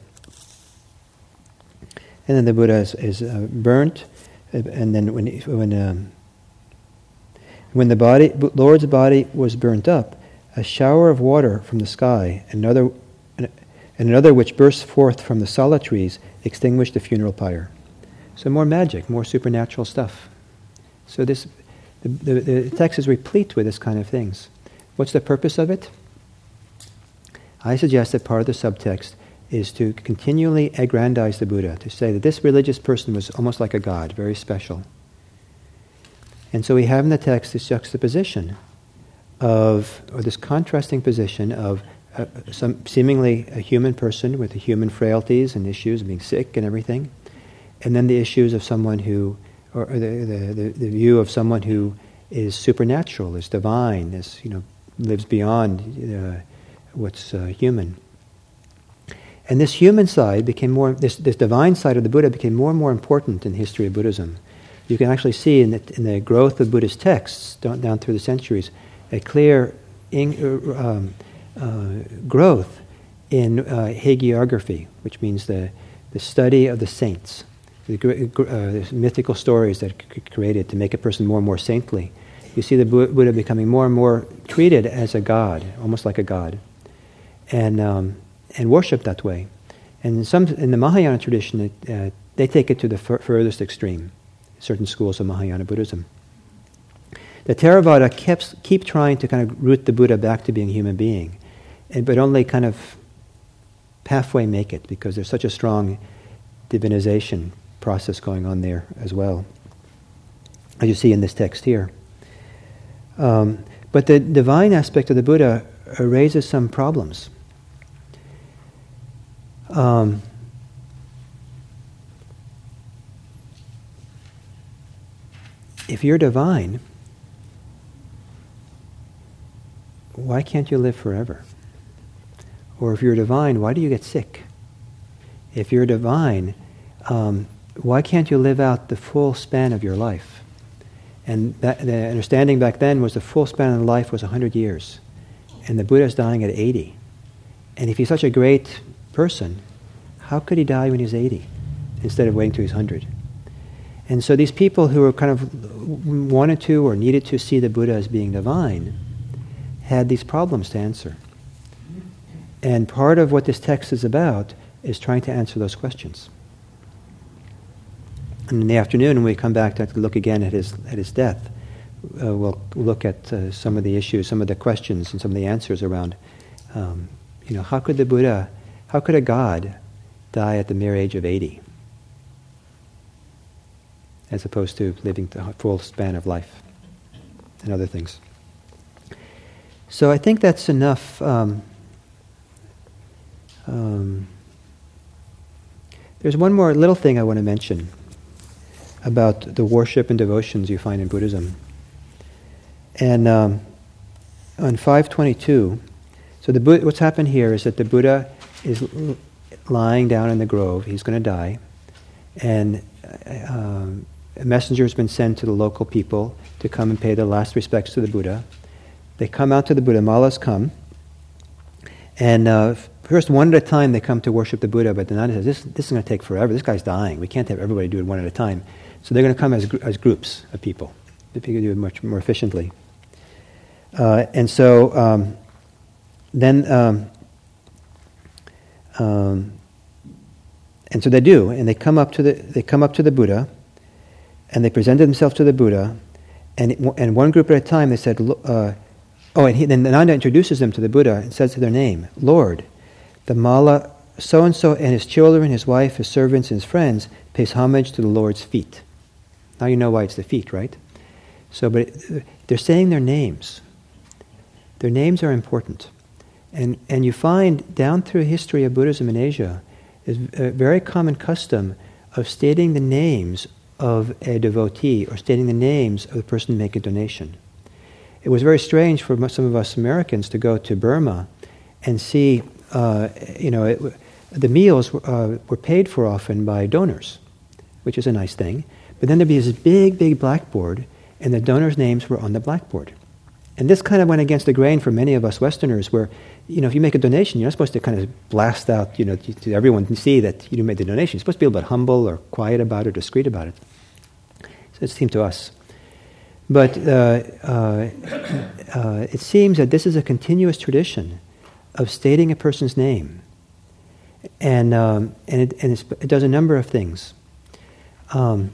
And then the Buddha is, is uh, burnt, and then when when um, when the body, Lord's body was burnt up, a shower of water from the sky, and another, and another which burst forth from the sala trees, extinguished the funeral pyre. So more magic, more supernatural stuff. So this, the, the, the text is replete with this kind of things. What's the purpose of it? I suggest that part of the subtext is to continually aggrandize the Buddha, to say that this religious person was almost like a god, very special. And so we have in the text this juxtaposition of, or this contrasting position of uh, some seemingly a human person with the human frailties and issues of being sick and everything, and then the issues of someone who, or the, the, the, the view of someone who is supernatural, is divine, is, you know, lives beyond uh, what's uh, human. And this human side became more, this, this divine side of the Buddha became more and more important in the history of Buddhism. You can actually see in the, in the growth of Buddhist texts down, down through the centuries a clear in, um, uh, growth in uh, hagiography, which means the, the study of the saints, the, uh, the mythical stories that c- created to make a person more and more saintly. You see the Buddha becoming more and more treated as a god, almost like a god, and um, and worshipped that way. And in some in the Mahayana tradition, it, uh, they take it to the fur- furthest extreme. Certain schools of Mahayana Buddhism. The Theravada keeps keep trying to kind of root the Buddha back to being a human being, and but only kind of halfway make it because there's such a strong divinization process going on there as well, as you see in this text here. Um, but the divine aspect of the Buddha uh, raises some problems. Um, if you're divine, why can't you live forever? Or if you're divine, why do you get sick? If you're divine, um, why can't you live out the full span of your life? And that, the understanding back then was the full span of life was one hundred years. And the Buddha's dying at eighty. And if he's such a great person, how could he die when he's eighty instead of waiting till he's one hundred? And so these people who were kind of wanted to or needed to see the Buddha as being divine had these problems to answer. And part of what this text is about is trying to answer those questions. And in the afternoon, when we come back to look again at his at his death, uh, we'll look at uh, some of the issues, some of the questions, and some of the answers around, um, you know, how could the Buddha, how could a god die at the mere age of eighty, as opposed to living the full span of life and other things. So I think that's enough. Um, um, there's one more little thing I want to mention about the worship and devotions you find in Buddhism. And um, on five twenty-two, so the Bu- what's happened here is that the Buddha is l- lying down in the grove. He's going to die. And um, a messenger has been sent to the local people to come and pay their last respects to the Buddha. They come out to the Buddha, Malas come, and uh, first one at a time they come to worship the Buddha, but the Nanda says, this, this is going to take forever, this guy's dying, we can't have everybody do it one at a time. So they're going to come as, gr- as groups of people. They can do it much more efficiently. Uh, and so um, then, um, um, and so they do, and they come up to the they come up to the Buddha, and they presented themselves to the Buddha, and it, and one group at a time they said, uh, oh, and he, then the Nanda introduces them to the Buddha and says to their name, Lord, the Mala so and so and his children, his wife, his servants, and his friends pays homage to the Lord's feet. Now you know why it's the feet, right? So, but it, they're saying their names. Their names are important. And, and you find down through history of Buddhism in Asia, is a very common custom of stating the names of a devotee or stating the names of the person making a donation. It was very strange for some of us Americans to go to Burma and see, uh, you know, it, the meals uh, were paid for often by donors, which is a nice thing. But then there'd be this big, big blackboard, and the donors' names were on the blackboard. And this kind of went against the grain for many of us Westerners, where, you know, if you make a donation, you're not supposed to kind of blast out, you know, to, to everyone to see that you made the donation. You're supposed to be a little bit humble or quiet about it, discreet about it. So it seemed to us. But uh, uh, uh, it seems that this is a continuous tradition of stating a person's name. And, um, and, it, and it's, it does a number of things. Um,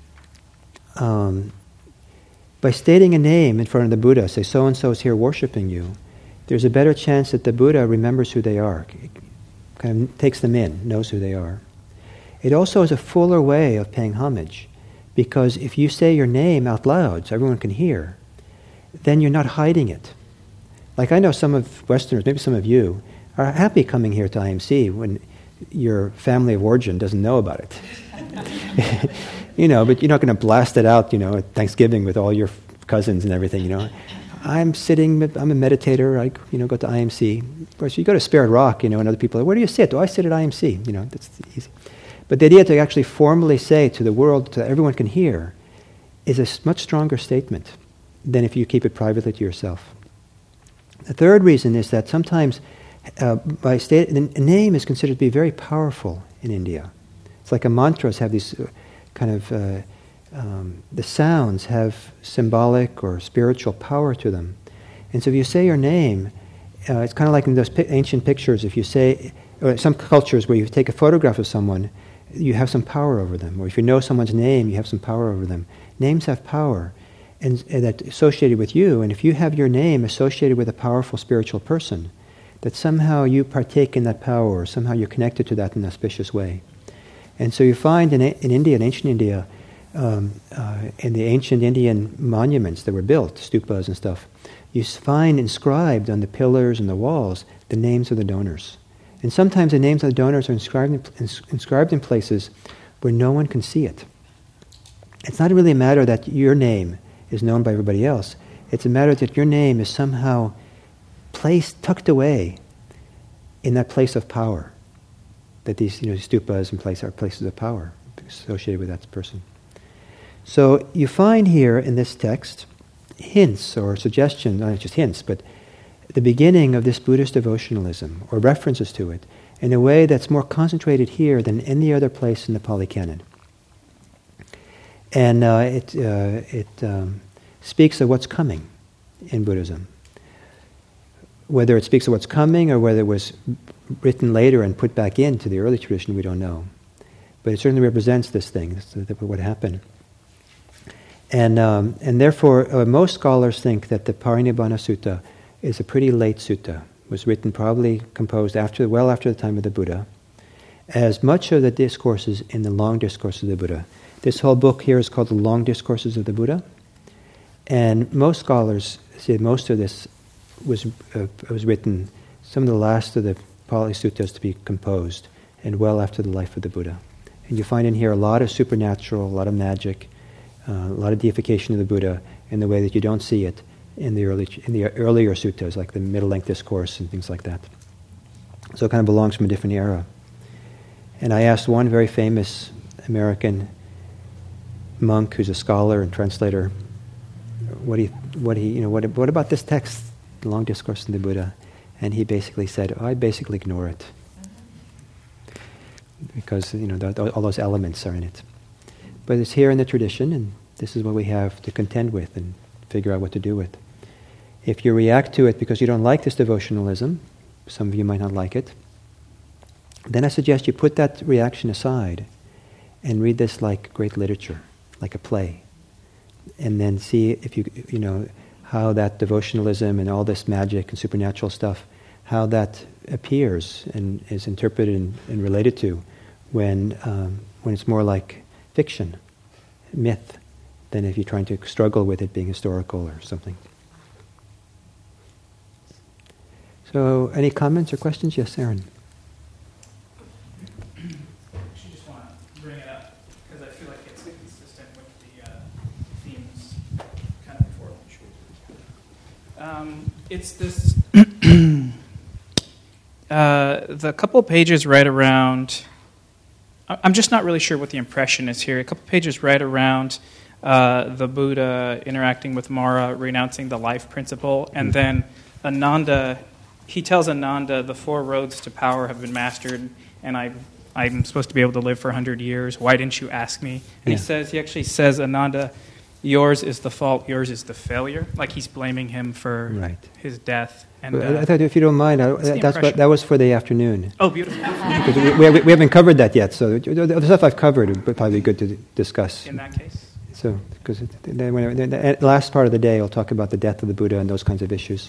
um, by stating a name in front of the Buddha, say, so-and-so is here worshiping you, there's a better chance that the Buddha remembers who they are, kind of takes them in, knows who they are. It also is a fuller way of paying homage, because if you say your name out loud so everyone can hear, then you're not hiding it. Like I know some of Westerners, maybe some of you, are happy coming here to I M C when your family of origin doesn't know about it. You know, but you're not going to blast it out, you know, at Thanksgiving with all your cousins and everything, you know. I'm sitting, I'm a meditator, I, you know, go to I M C. Of course, you go to Spirit Rock, you know, and other people are, where do you sit? Oh, I sit at I M C, you know, that's easy. But the idea to actually formally say to the world, to everyone can hear, is a much stronger statement than if you keep it privately to yourself. The third reason is that sometimes uh, by state, a name is considered to be very powerful in India. It's like a mantras have these uh, kind of, uh, um, the sounds have symbolic or spiritual power to them. And so if you say your name, uh, it's kind of like in those pi- ancient pictures, if you say, or some cultures where you take a photograph of someone, you have some power over them. Or if you know someone's name, you have some power over them. Names have power, and, and that's associated with you. And if you have your name associated with a powerful spiritual person, that somehow you partake in that power, or somehow you're connected to that in an auspicious way. And so you find in, in India, in ancient India, um, uh, in the ancient Indian monuments that were built, stupas and stuff, you find inscribed on the pillars and the walls the names of the donors. And sometimes the names of the donors are inscribed in, inscribed in places where no one can see it. It's not really a matter that your name is known by everybody else. It's a matter that your name is somehow placed, tucked away in that place of power. That these, you know, stupas and places are places of power associated with that person. So you find here in this text hints or suggestions, not just hints, but the beginning of this Buddhist devotionalism, or references to it, in a way that's more concentrated here than any other place in the Pali Canon. And uh, it, uh, it um, speaks of what's coming in Buddhism. Whether it speaks of what's coming or whether it was written later and put back into the early tradition, we don't know. But it certainly represents this thing, this, what happened. And um, and therefore, uh, most scholars think that the Parinibbana Sutta is a pretty late sutta. It was written, probably composed after, well after the time of the Buddha, as much of the discourses in the long discourses of the Buddha. This whole book here is called the Long Discourses of the Buddha. And most scholars say most of this was uh, was written, some of the last of the Pali Suttas to be composed, and well after the life of the Buddha. And you find in here a lot of supernatural, a lot of magic, uh, a lot of deification of the Buddha in the way that you don't see it in the early in the earlier suttas, like the Middle Length Discourse and things like that. So it kind of belongs from a different era. And I asked one very famous American monk who's a scholar and translator, what he, what he, you know, what, what about this text, the Long Discourse of the Buddha? And he basically said, oh, I basically ignore it. Because, you know, the, all those elements are in it. But it's here in the tradition, and this is what we have to contend with and figure out what to do with. If you react to it because you don't like this devotionalism, some of you might not like it, then I suggest you put that reaction aside and read this like great literature, like a play. And then see if you, you know, how that devotionalism and all this magic and supernatural stuff, how that appears and is interpreted and, and related to when um, when it's more like fiction, myth, than if you're trying to struggle with it being historical or something. So, any comments or questions? Yes, Aaron. I just want to bring it up because I feel like it's consistent with the uh, themes kind of before. Um, it's this, uh, the couple of pages right around, I'm just not really sure what the impression is here. A couple of pages right around uh, the Buddha interacting with Mara, renouncing the life principle, and then Ananda, he tells Ananda, the four roads to power have been mastered, and I, I'm supposed to be able to live for one hundred years. Why didn't you ask me? And Yeah. he says, he actually says, Ananda, yours is the fault, yours is the failure. Like he's blaming him for Right. his death. And Well, I- uh, I thought, if you don't mind, I, what's the that's what, impression? that was for the afternoon. oh, beautiful. Because we, we, we haven't covered that yet, so the the stuff I've covered would probably be good to discuss. In that case. So, because then when the the last part of the day, we'll talk about the death of the Buddha and those kinds of issues.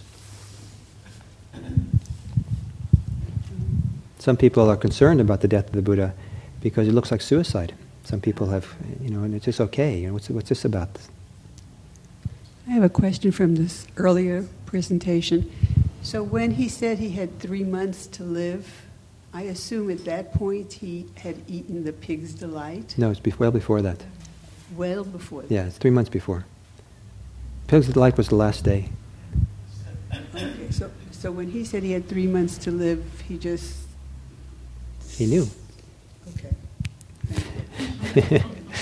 Some people are concerned about the death of the Buddha because it looks like suicide. Some people have, you know, and it's just okay. You know, what's what's this about? I have a question from this earlier presentation. So when he said he had three months to live, I assume at that point he had eaten the pig's delight? No, it's bef- well before that. Well before that. Yeah, it's three months before. Pig's Delight was the last day. Okay, so, so when he said he had three months to live, he just... He knew. Okay. Okay.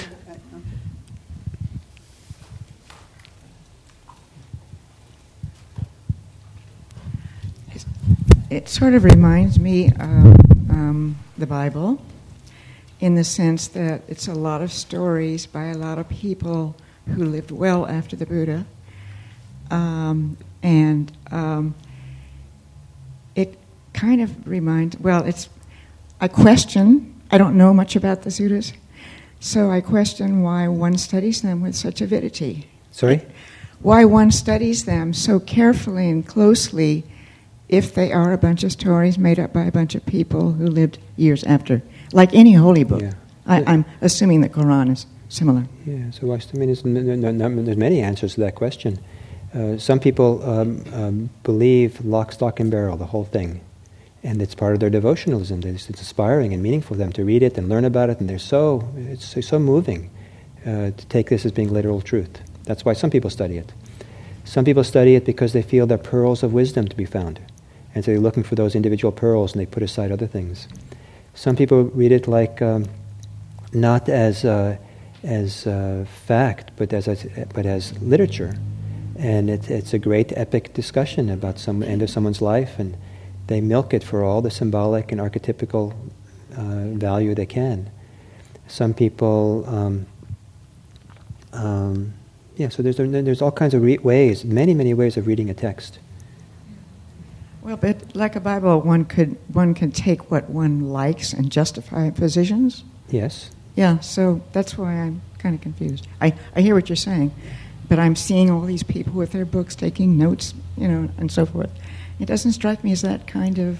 It sort of reminds me of um, the Bible in the sense that it's a lot of stories by a lot of people who lived well after the Buddha. Um, and um, it kind of reminds, well, it's, I question, I don't know much about the suttas, so I question why one studies them with such avidity. Sorry? Why one studies them so carefully and closely if they are a bunch of stories made up by a bunch of people who lived years after. Like any holy book. Yeah. I, I'm assuming the Quran is similar. Yeah, so I mean, there's, no, no, no, there's many answers to that question. Uh, some people um, um, believe lock, stock, and barrel, the whole thing. And it's part of their devotionalism. It's, it's inspiring and meaningful for them to read it and learn about it, and they're so, it's, it's so moving uh, to take this as being literal truth. That's why some people study it. Some people study it because they feel there are pearls of wisdom to be found. And so they're looking for those individual pearls, and they put aside other things. Some people read it like um, not as uh, as uh, fact, but as, as but as literature, and it, it's a great epic discussion about some end of someone's life, and they milk it for all the symbolic and archetypical uh, value they can. Some people, um, um, yeah. So there's there's all kinds of re- ways, many many ways of reading a text. Well, but like a Bible, one could one can take what one likes and justify positions. Yes. Yeah, so that's why I'm kind of confused. I, I hear what you're saying, but I'm seeing all these people with their books taking notes, you know, and so forth. It doesn't strike me as that kind of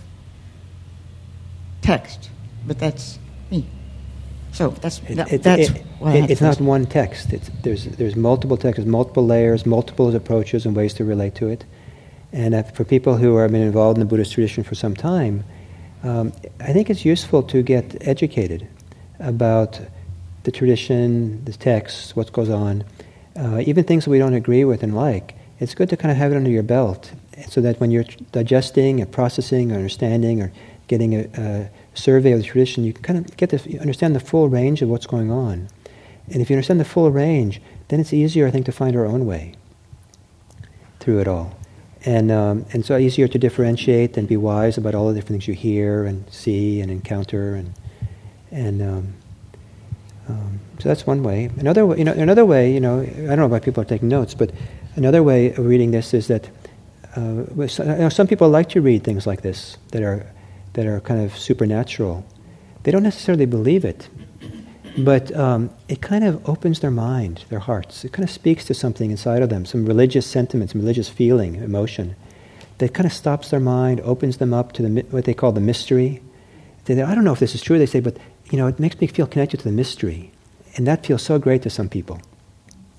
text, but that's me. So that's It, that, it, that's it, why I it, had it's to not first- one text. It's, there's there's multiple texts, multiple layers, multiple approaches and ways to relate to it. And uh, for people who have been involved in the Buddhist tradition for some time, um, I think it's useful to get educated about the tradition, the texts, what goes on, uh, even things that we don't agree with and like. It's good to kind of have it under your belt, so that when you're digesting and processing or understanding or getting a, a survey of the tradition, you can kind of get to you understand the full range of what's going on. And if you understand the full range, then it's easier, I think, to find our own way through it all. And um, and so easier to differentiate and be wise about all the different things you hear and see and encounter, and and um, um, so that's one way. Another way, you know, another way, you know, I don't know why people are taking notes, but another way of reading this is that uh, you know, some people like to read things like this that are that are kind of supernatural. They don't necessarily believe it, but um, it kind of opens their mind, their hearts. It kind of speaks to something inside of them, some religious sentiment, some religious feeling, emotion, that kind of stops their mind, opens them up to the what they call the mystery. They say, I don't know if this is true, they say, but you know, it makes me feel connected to the mystery. And that feels so great to some people.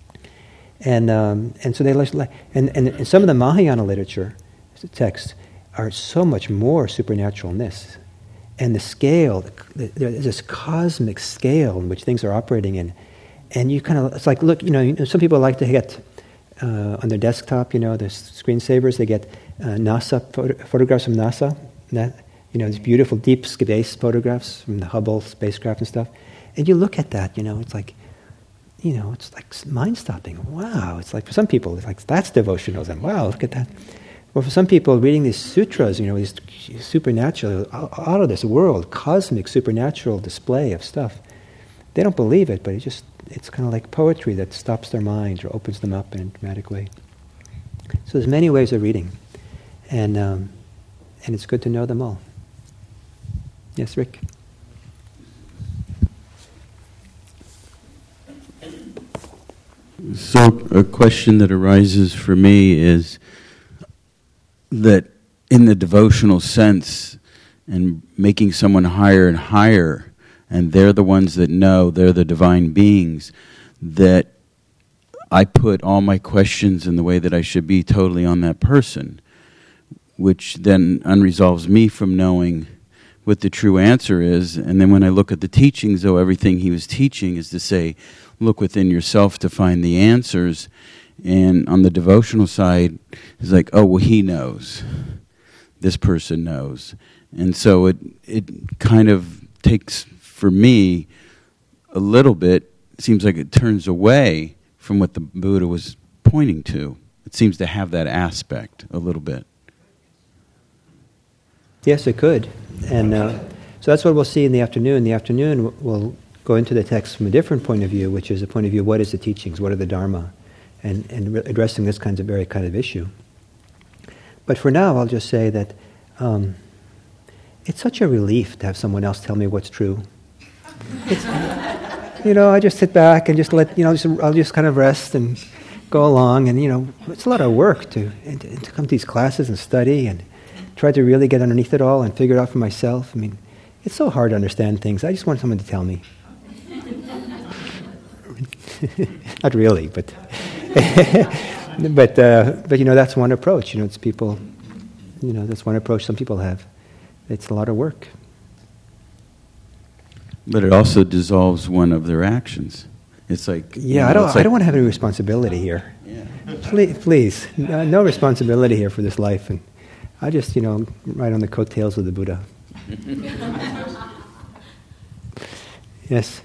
And um, and so they like, and, and, and some of the Mahayana literature, text, are so much more supernaturalness. And the scale, the, there's this cosmic scale in which things are operating in. And you kind of, it's like, look, you know, you know some people like to get uh, on their desktop, you know, their screensavers, they get uh, NASA, photo, photographs from NASA, that, you know, these beautiful deep space photographs from the Hubble spacecraft and stuff. And you look at that, you know, it's like, you know, it's like mind-stopping. Wow, it's like for some people, it's like, that's devotional. And wow, look at that. Well, for some people, reading these sutras, you know, these supernatural, out of this world, cosmic supernatural display of stuff, they don't believe it, but it just, it's kind of like poetry that stops their minds or opens them up in a dramatic way. So there's many ways of reading, and um, and it's good to know them all. Yes, Rick? So a question that arises for me is that in the devotional sense and making someone higher and higher, and they're the ones that know, they're the divine beings, that I put all my questions in the way that I should be totally on that person, which then unresolves me from knowing what the true answer is. And then when I look at the teachings, though, everything he was teaching is to say, look within yourself to find the answers. And on the devotional side, it's like, oh, well, he knows. This person knows. And so it it kind of takes, for me, a little bit, it seems like it turns away from what the Buddha was pointing to. It seems to have that aspect a little bit. Yes, it could. And uh, so that's what we'll see in the afternoon. In the afternoon, we'll go into the text from a different point of view, which is a point of view, what is the teachings, what are the Dharma, and, and re- addressing this kind of very kind of issue. But for now, I'll just say that um, it's such a relief to have someone else tell me what's true. It's, you know, I just sit back and just let, you know, just, I'll just kind of rest and go along. And, you know, it's a lot of work to, and to, to come to these classes and study and try to really get underneath it all and figure it out for myself. I mean, it's so hard to understand things. I just want someone to tell me. Not really, but but uh, but you know, that's one approach. You know, it's people. You know, that's one approach some people have. It's a lot of work. But it also dissolves one of their actions. It's like yeah, you know, I don't. like, I don't want to have any responsibility here. Yeah. Please, please, no, no responsibility here for this life, and I just, you know, ride on the coattails of the Buddha. Yes.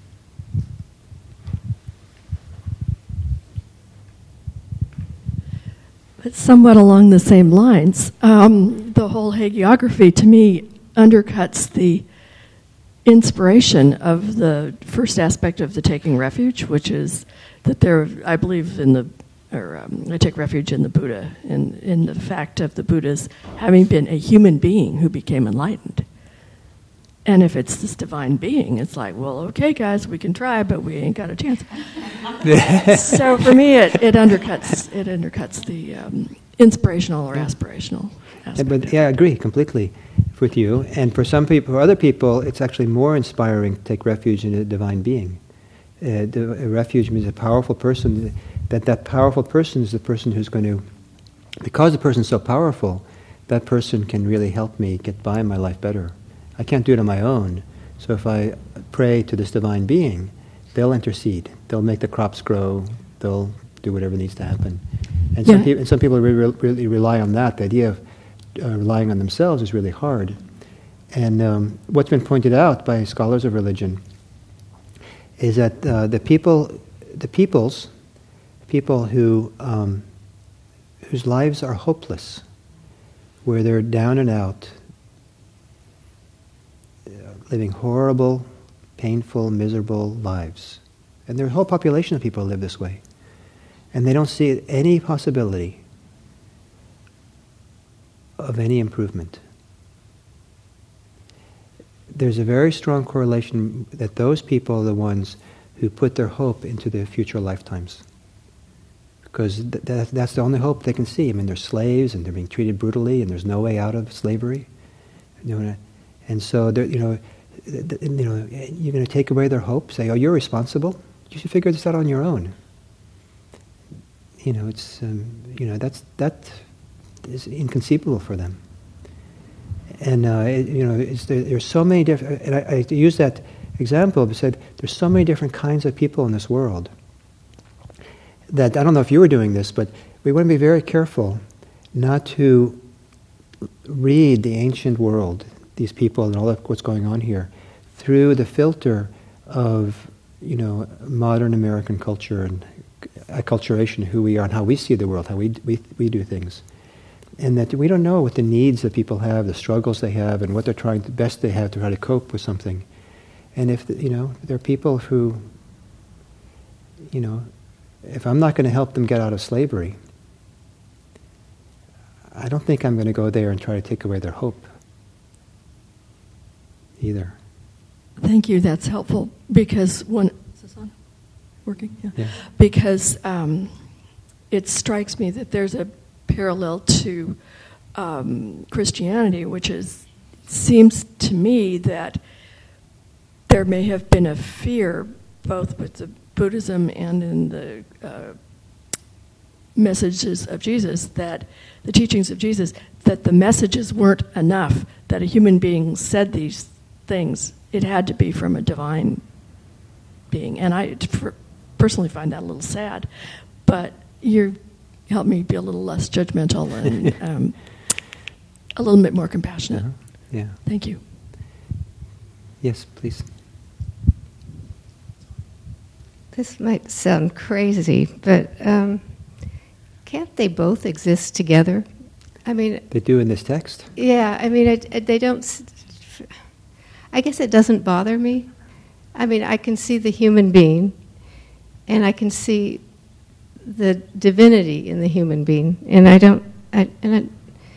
But somewhat along the same lines, um, the whole hagiography to me undercuts the inspiration of the first aspect of the taking refuge, which is that there, I believe in the, or um, I take refuge in the Buddha, in, in the fact of the Buddha's having been a human being who became enlightened. And if it's this divine being, it's like, well, okay, guys, we can try, but we ain't got a chance. So for me, it, it undercuts it undercuts the um, inspirational or aspirational aspect. Yeah, but yeah, I agree completely with you. And for some people, for other people, it's actually more inspiring to take refuge in a divine being. Uh, the, a refuge means a powerful person. That that powerful person is the person who's going to, because the person's so powerful, that person can really help me get by in my life better. I can't do it on my own. So if I pray to this divine being, they'll intercede. They'll make the crops grow. They'll do whatever needs to happen. And some, Yeah. people, and some people really, really rely on that. The idea of uh, relying on themselves is really hard. And um, what's been pointed out by scholars of religion is that uh, the people, the peoples, people who um, whose lives are hopeless, where they're down and out, living horrible, painful, miserable lives. And there's a whole population of people who live this way. And they don't see any possibility of any improvement. There's a very strong correlation that those people are the ones who put their hope into their future lifetimes. Because th- th- that's the only hope they can see. I mean, they're slaves and they're being treated brutally and there's no way out of slavery. You know, and so, they're, you know, th- th- you know, you're going to take away their hope, say, oh, you're responsible? You should figure this out on your own. You know, it's, um, you know, that's, that is inconceivable for them. And uh, it, you know, it's, there, there's so many different. And I, I use that example. I said there's so many different kinds of people in this world. That I don't know if you were doing this, but we want to be very careful not to read the ancient world, these people and all of what's going on here, through the filter of, you know, modern American culture and acculturation, who we are and how we see the world, how we we we do things. And that we don't know what the needs that people have, the struggles they have, and what they're trying, the best they have to try to cope with something. And if, the, you know, there are people who, you know, if I'm not going to help them get out of slavery, I don't think I'm going to go there and try to take away their hope either. Thank you, that's helpful, because when... Is this on? Working? Yeah. yeah. Because um, it strikes me that there's a parallel to um, Christianity, which is, seems to me that there may have been a fear, both with the Buddhism and in the uh, messages of Jesus, that the teachings of Jesus, that the messages weren't enough, that a human being said these things. It had to be from a divine being. And I personally find that a little sad. But you helped me be a little less judgmental and um, a little bit more compassionate. Uh-huh. Yeah. Thank you. Yes, please. This might sound crazy, but um, can't they both exist together? I mean... They do in this text? Yeah, I mean, it, it, they don't... I guess it doesn't bother me. I mean, I can see the human being, and I can see the divinity in the human being, and I don't... I, and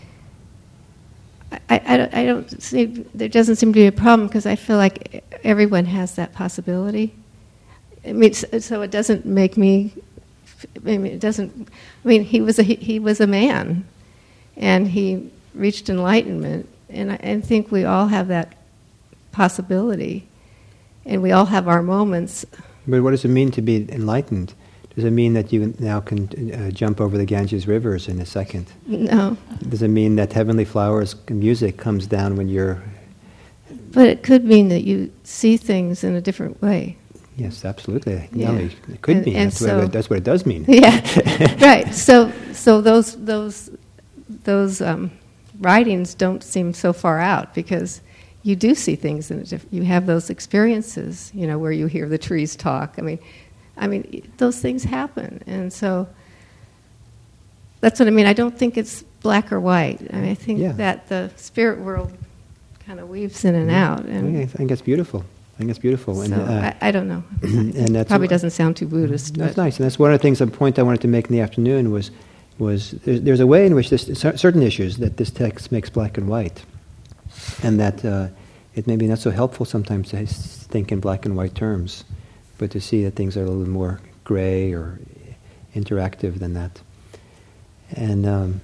I, I, I don't, I don't see... There doesn't seem to be a problem, because I feel like everyone has that possibility. I mean, so, so it doesn't make me... I mean, it doesn't... I mean, he was a, he, he was a man, and he reached enlightenment, and I, I think we all have that possibility, and we all have our moments. But what does it mean to be enlightened? Does it mean that you now can uh, jump over the Ganges rivers in a second? No. Does it mean that heavenly flowers and music comes down when you're... But it could mean that you see things in a different way. Yes, absolutely. Yeah. No, it could and, mean. and that's, so, what it, that's what it does mean. Yeah, right. So, so those those those um, writings don't seem so far out, because you do see things in a different. You have those experiences, you know, where you hear the trees talk. I mean, I mean, those things happen, and so that's what I mean. I don't think it's black or white. I mean, I think yeah. that the spirit world kind of weaves in and yeah. out. And I think it's beautiful. I think it's beautiful. So and, uh, I, I don't know. and that's probably doesn't sound too Buddhist. That's but. nice, and that's one of the things. A point I wanted to make in the afternoon was, was there's, there's a way in which this certain issues that this text makes black and white, and that uh, it may be not so helpful sometimes to think in black and white terms, but to see that things are a little more gray or interactive than that. And um,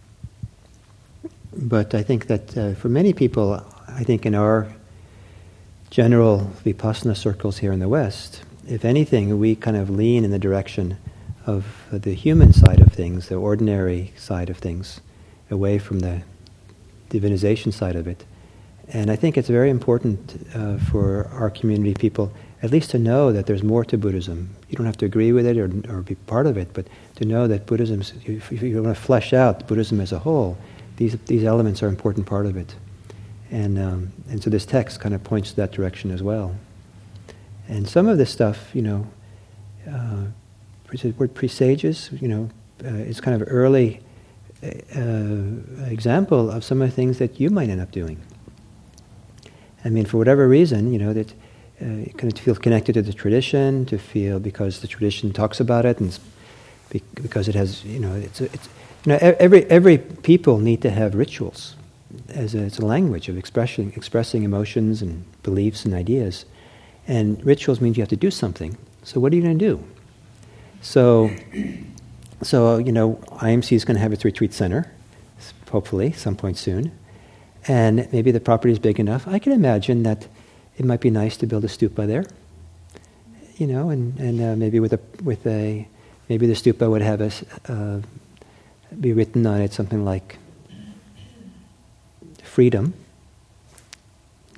but I think that uh, for many people, I think in our general Vipassana circles here in the West, if anything, we kind of lean in the direction of the human side of things, the ordinary side of things, away from the divinization side of it. And I think it's very important uh, for our community people at least to know that there's more to Buddhism. You don't have to agree with it or, or be part of it, but to know that Buddhism, if you want to flesh out Buddhism as a whole, these these elements are an important part of it. And um, and so this text kind of points to that direction as well. And some of this stuff, you know, uh, the word presages, you know, uh, is kind of early uh, example of some of the things that you might end up doing. I mean, for whatever reason, you know, that uh, you kind of feel connected to the tradition, to feel because the tradition talks about it, and because it has, you know, it's it's you know, every every people need to have rituals. As a, it's a language of expressing expressing emotions and beliefs and ideas, and rituals means you have to do something. So what are you going to do? So, so you know, I M C is going to have its retreat center, hopefully some point soon, and maybe the property is big enough. I can imagine that it might be nice to build a stupa there, you know, and and uh, maybe with a with a maybe the stupa would have a uh, be written on it something like freedom,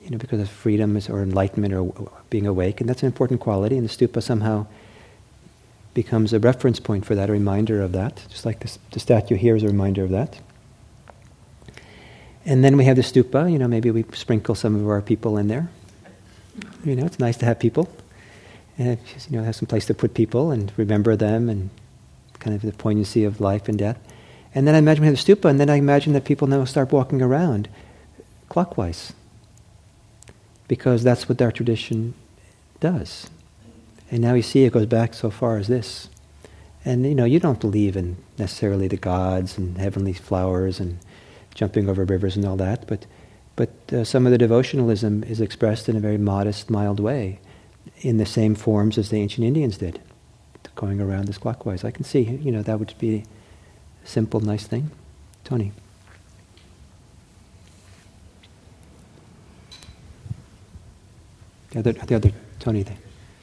you know, because of freedom or enlightenment or being awake, and that's an important quality, and the stupa somehow becomes a reference point for that, a reminder of that, just like this, the statue here is a reminder of that. And then we have the stupa, you know, maybe we sprinkle some of our people in there. You know, it's nice to have people. And, you know, have some place to put people and remember them and kind of the poignancy of life and death. And then I imagine we have the stupa, and then I imagine that people now start walking around clockwise. Because that's what our tradition does. And now you see it goes back so far as this. And, you know, you don't believe in necessarily the gods and heavenly flowers and jumping over rivers and all that, but but uh, some of the devotionalism is expressed in a very modest, mild way, in the same forms as the ancient Indians did, going around this clockwise. I can see, you know, that would be a simple, nice thing. Tony. The other, the other Tony thing.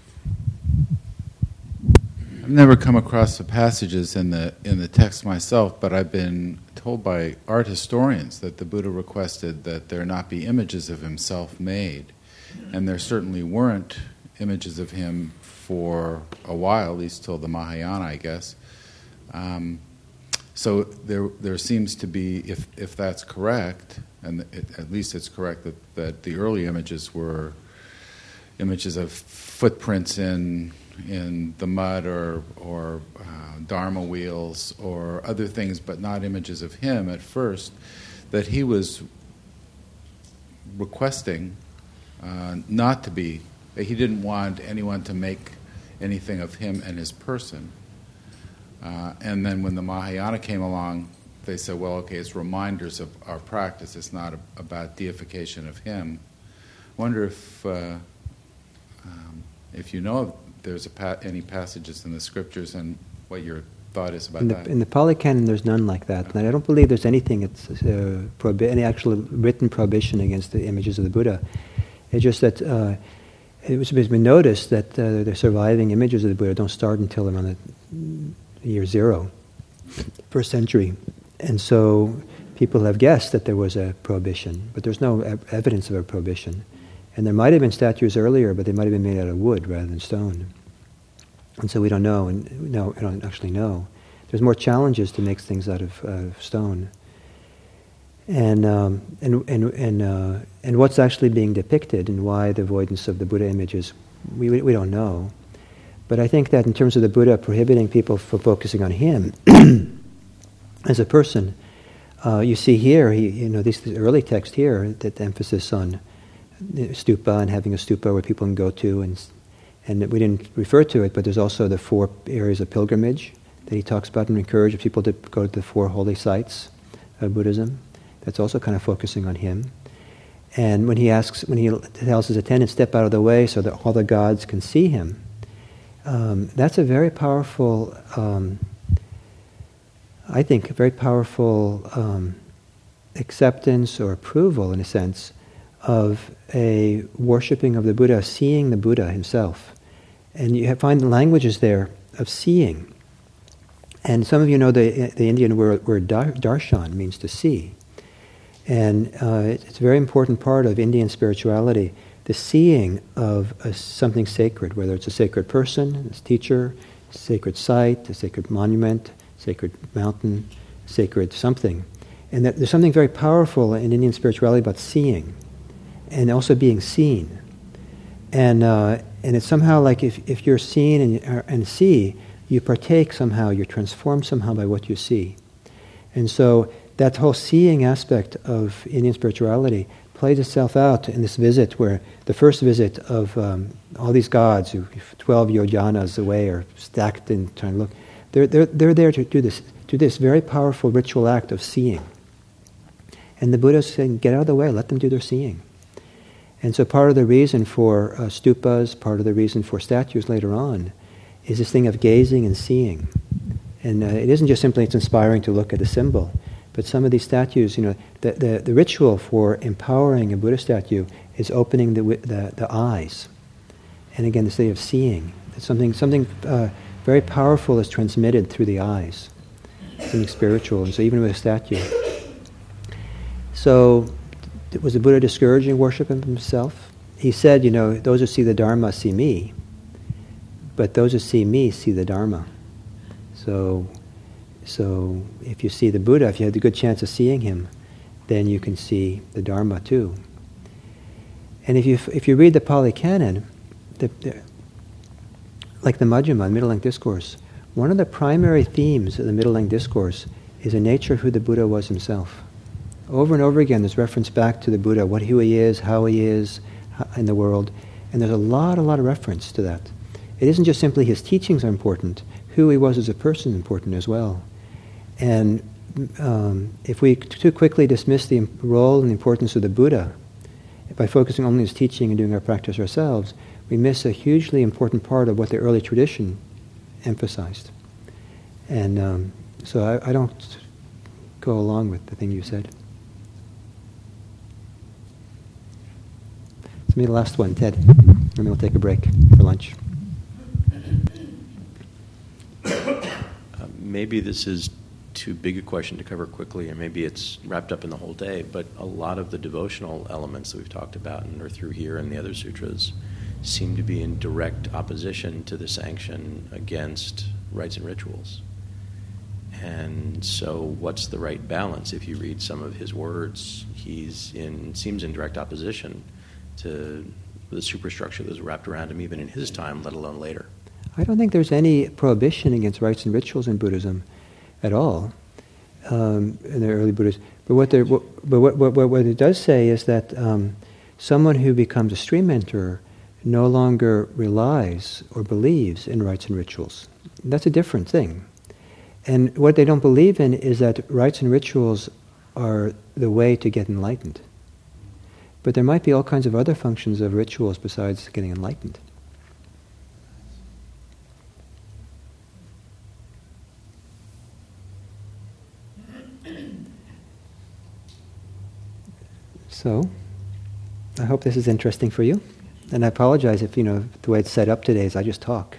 I've never come across the passages in the in the text myself, but I've been told by art historians that the Buddha requested that there not be images of himself made, and there certainly weren't images of him for a while, at least till the Mahayana, I guess. Um, so there there seems to be, if if that's correct, and it, at least it's correct that, that the early images were images of footprints in in the mud or or uh, dharma wheels or other things, but not images of him at first, that he was requesting uh, not to be, that he didn't want anyone to make anything of him and his person. Uh, and then when the Mahayana came along, they said, well, okay, it's reminders of our practice. It's not a, about deification of him. I wonder if, uh, um, if you know of there's a pa- any passages in the scriptures and what your thought is about in the, that. In the Pali Canon, there's none like that. And I don't believe there's anything, that's, uh, prohibi- any actual written prohibition against the images of the Buddha. It's just that uh, it was been noticed that uh, the surviving images of the Buddha don't start until around the year zero, first century. And so people have guessed that there was a prohibition, but there's no ev- evidence of a prohibition. And there might have been statues earlier, but they might have been made out of wood rather than stone. And so we don't know, and no, we don't actually know. There's more challenges to make things out of uh, stone. And um, and and and uh, and what's actually being depicted, and why the avoidance of the Buddha images, we we, we don't know. But I think that in terms of the Buddha prohibiting people from focusing on him as a person, uh, you see here, he, you know, this, this early text here, that the emphasis on stupa and having a stupa where people can go to, and and we didn't refer to it, but there's also the four areas of pilgrimage that he talks about and encourages people to go to the four holy sites of Buddhism. That's also kind of focusing on him. And when he asks, when he tells his attendants, step out of the way so that all the gods can see him, um, that's a very powerful, um, I think, a very powerful um, acceptance or approval, in a sense, of a worshipping of the Buddha, seeing the Buddha himself. And you have, find the languages there of seeing. And some of you know the the Indian word, word dar, darshan means to see. And uh, it's a very important part of Indian spirituality, the seeing of a, something sacred, whether it's a sacred person, a teacher, a sacred site, a sacred monument, sacred mountain, sacred something. And that there's something very powerful in Indian spirituality about seeing, and also being seen. And uh, and it's somehow like if, if you're seen and, and see, you partake somehow, you're transformed somehow by what you see. And so that whole seeing aspect of Indian spirituality plays itself out in this visit, where the first visit of um, all these gods, who twelve yojanas away are stacked and trying to look, they're, they're, they're there to do this, do this very powerful ritual act of seeing. And the Buddha's saying, get out of the way, let them do their seeing. And so part of the reason for uh, stupas, part of the reason for statues later on, is this thing of gazing and seeing. And uh, it isn't just simply it's inspiring to look at a symbol, but some of these statues, you know, the, the, the ritual for empowering a Buddha statue is opening the, the, the eyes. And again, the state of seeing. Something, something uh, very powerful is transmitted through the eyes. Something spiritual, and so even with a statue. So was the Buddha discouraging worship of himself? He said, you know, those who see the Dharma see me, but those who see me see the Dharma. So, so if you see the Buddha, if you had the good chance of seeing him, then you can see the Dharma too. And if you if you read the Pali Canon, the, the, like the Majjhima, the Middle Length Discourse, one of the primary themes of the Middle Length Discourse is the nature of who the Buddha was himself. Over and over again, there's reference back to the Buddha, what who he is, how he is in the world, and there's a lot, a lot of reference to that. It isn't just simply his teachings are important; who he was as a person is important as well. And um, if we too quickly dismiss the role and the importance of the Buddha by focusing only on his teaching and doing our practice ourselves, we miss a hugely important part of what the early tradition emphasized. And um, so I, I don't go along with the thing you said. So maybe the last one, Ted, and then we'll take a break for lunch. Uh, maybe this is too big a question to cover quickly, and maybe it's wrapped up in the whole day, but a lot of the devotional elements that we've talked about and are through here and the other sutras seem to be in direct opposition to the sanction against rites and rituals. And so what's the right balance? If you read some of his words, he's in seems in direct opposition to the superstructure that was wrapped around him even in his time, let alone later. I don't think there's any prohibition against rites and rituals in Buddhism at all, um, in the early Buddhists. But what, what, but what, what, what it does say is that um, someone who becomes a stream enterer no longer relies or believes in rites and rituals. That's a different thing. And what they don't believe in is that rites and rituals are the way to get enlightened. But there might be all kinds of other functions of rituals besides getting enlightened. So, I hope this is interesting for you. And I apologize if, you know, the way it's set up today is I just talk.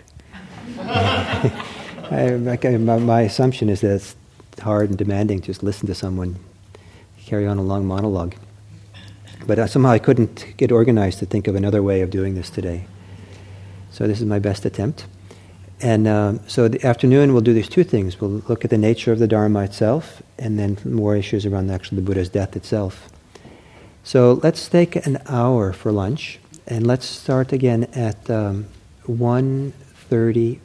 I, my, my assumption is that it's hard and demanding to just listen to someone carry on a long monologue. But uh, somehow I couldn't get organized to think of another way of doing this today. So this is my best attempt. And um, so the afternoon we'll do these two things. We'll look at the nature of the Dharma itself, and then more issues around actually the Buddha's death itself. So let's take an hour for lunch, and let's start again at um, one thirty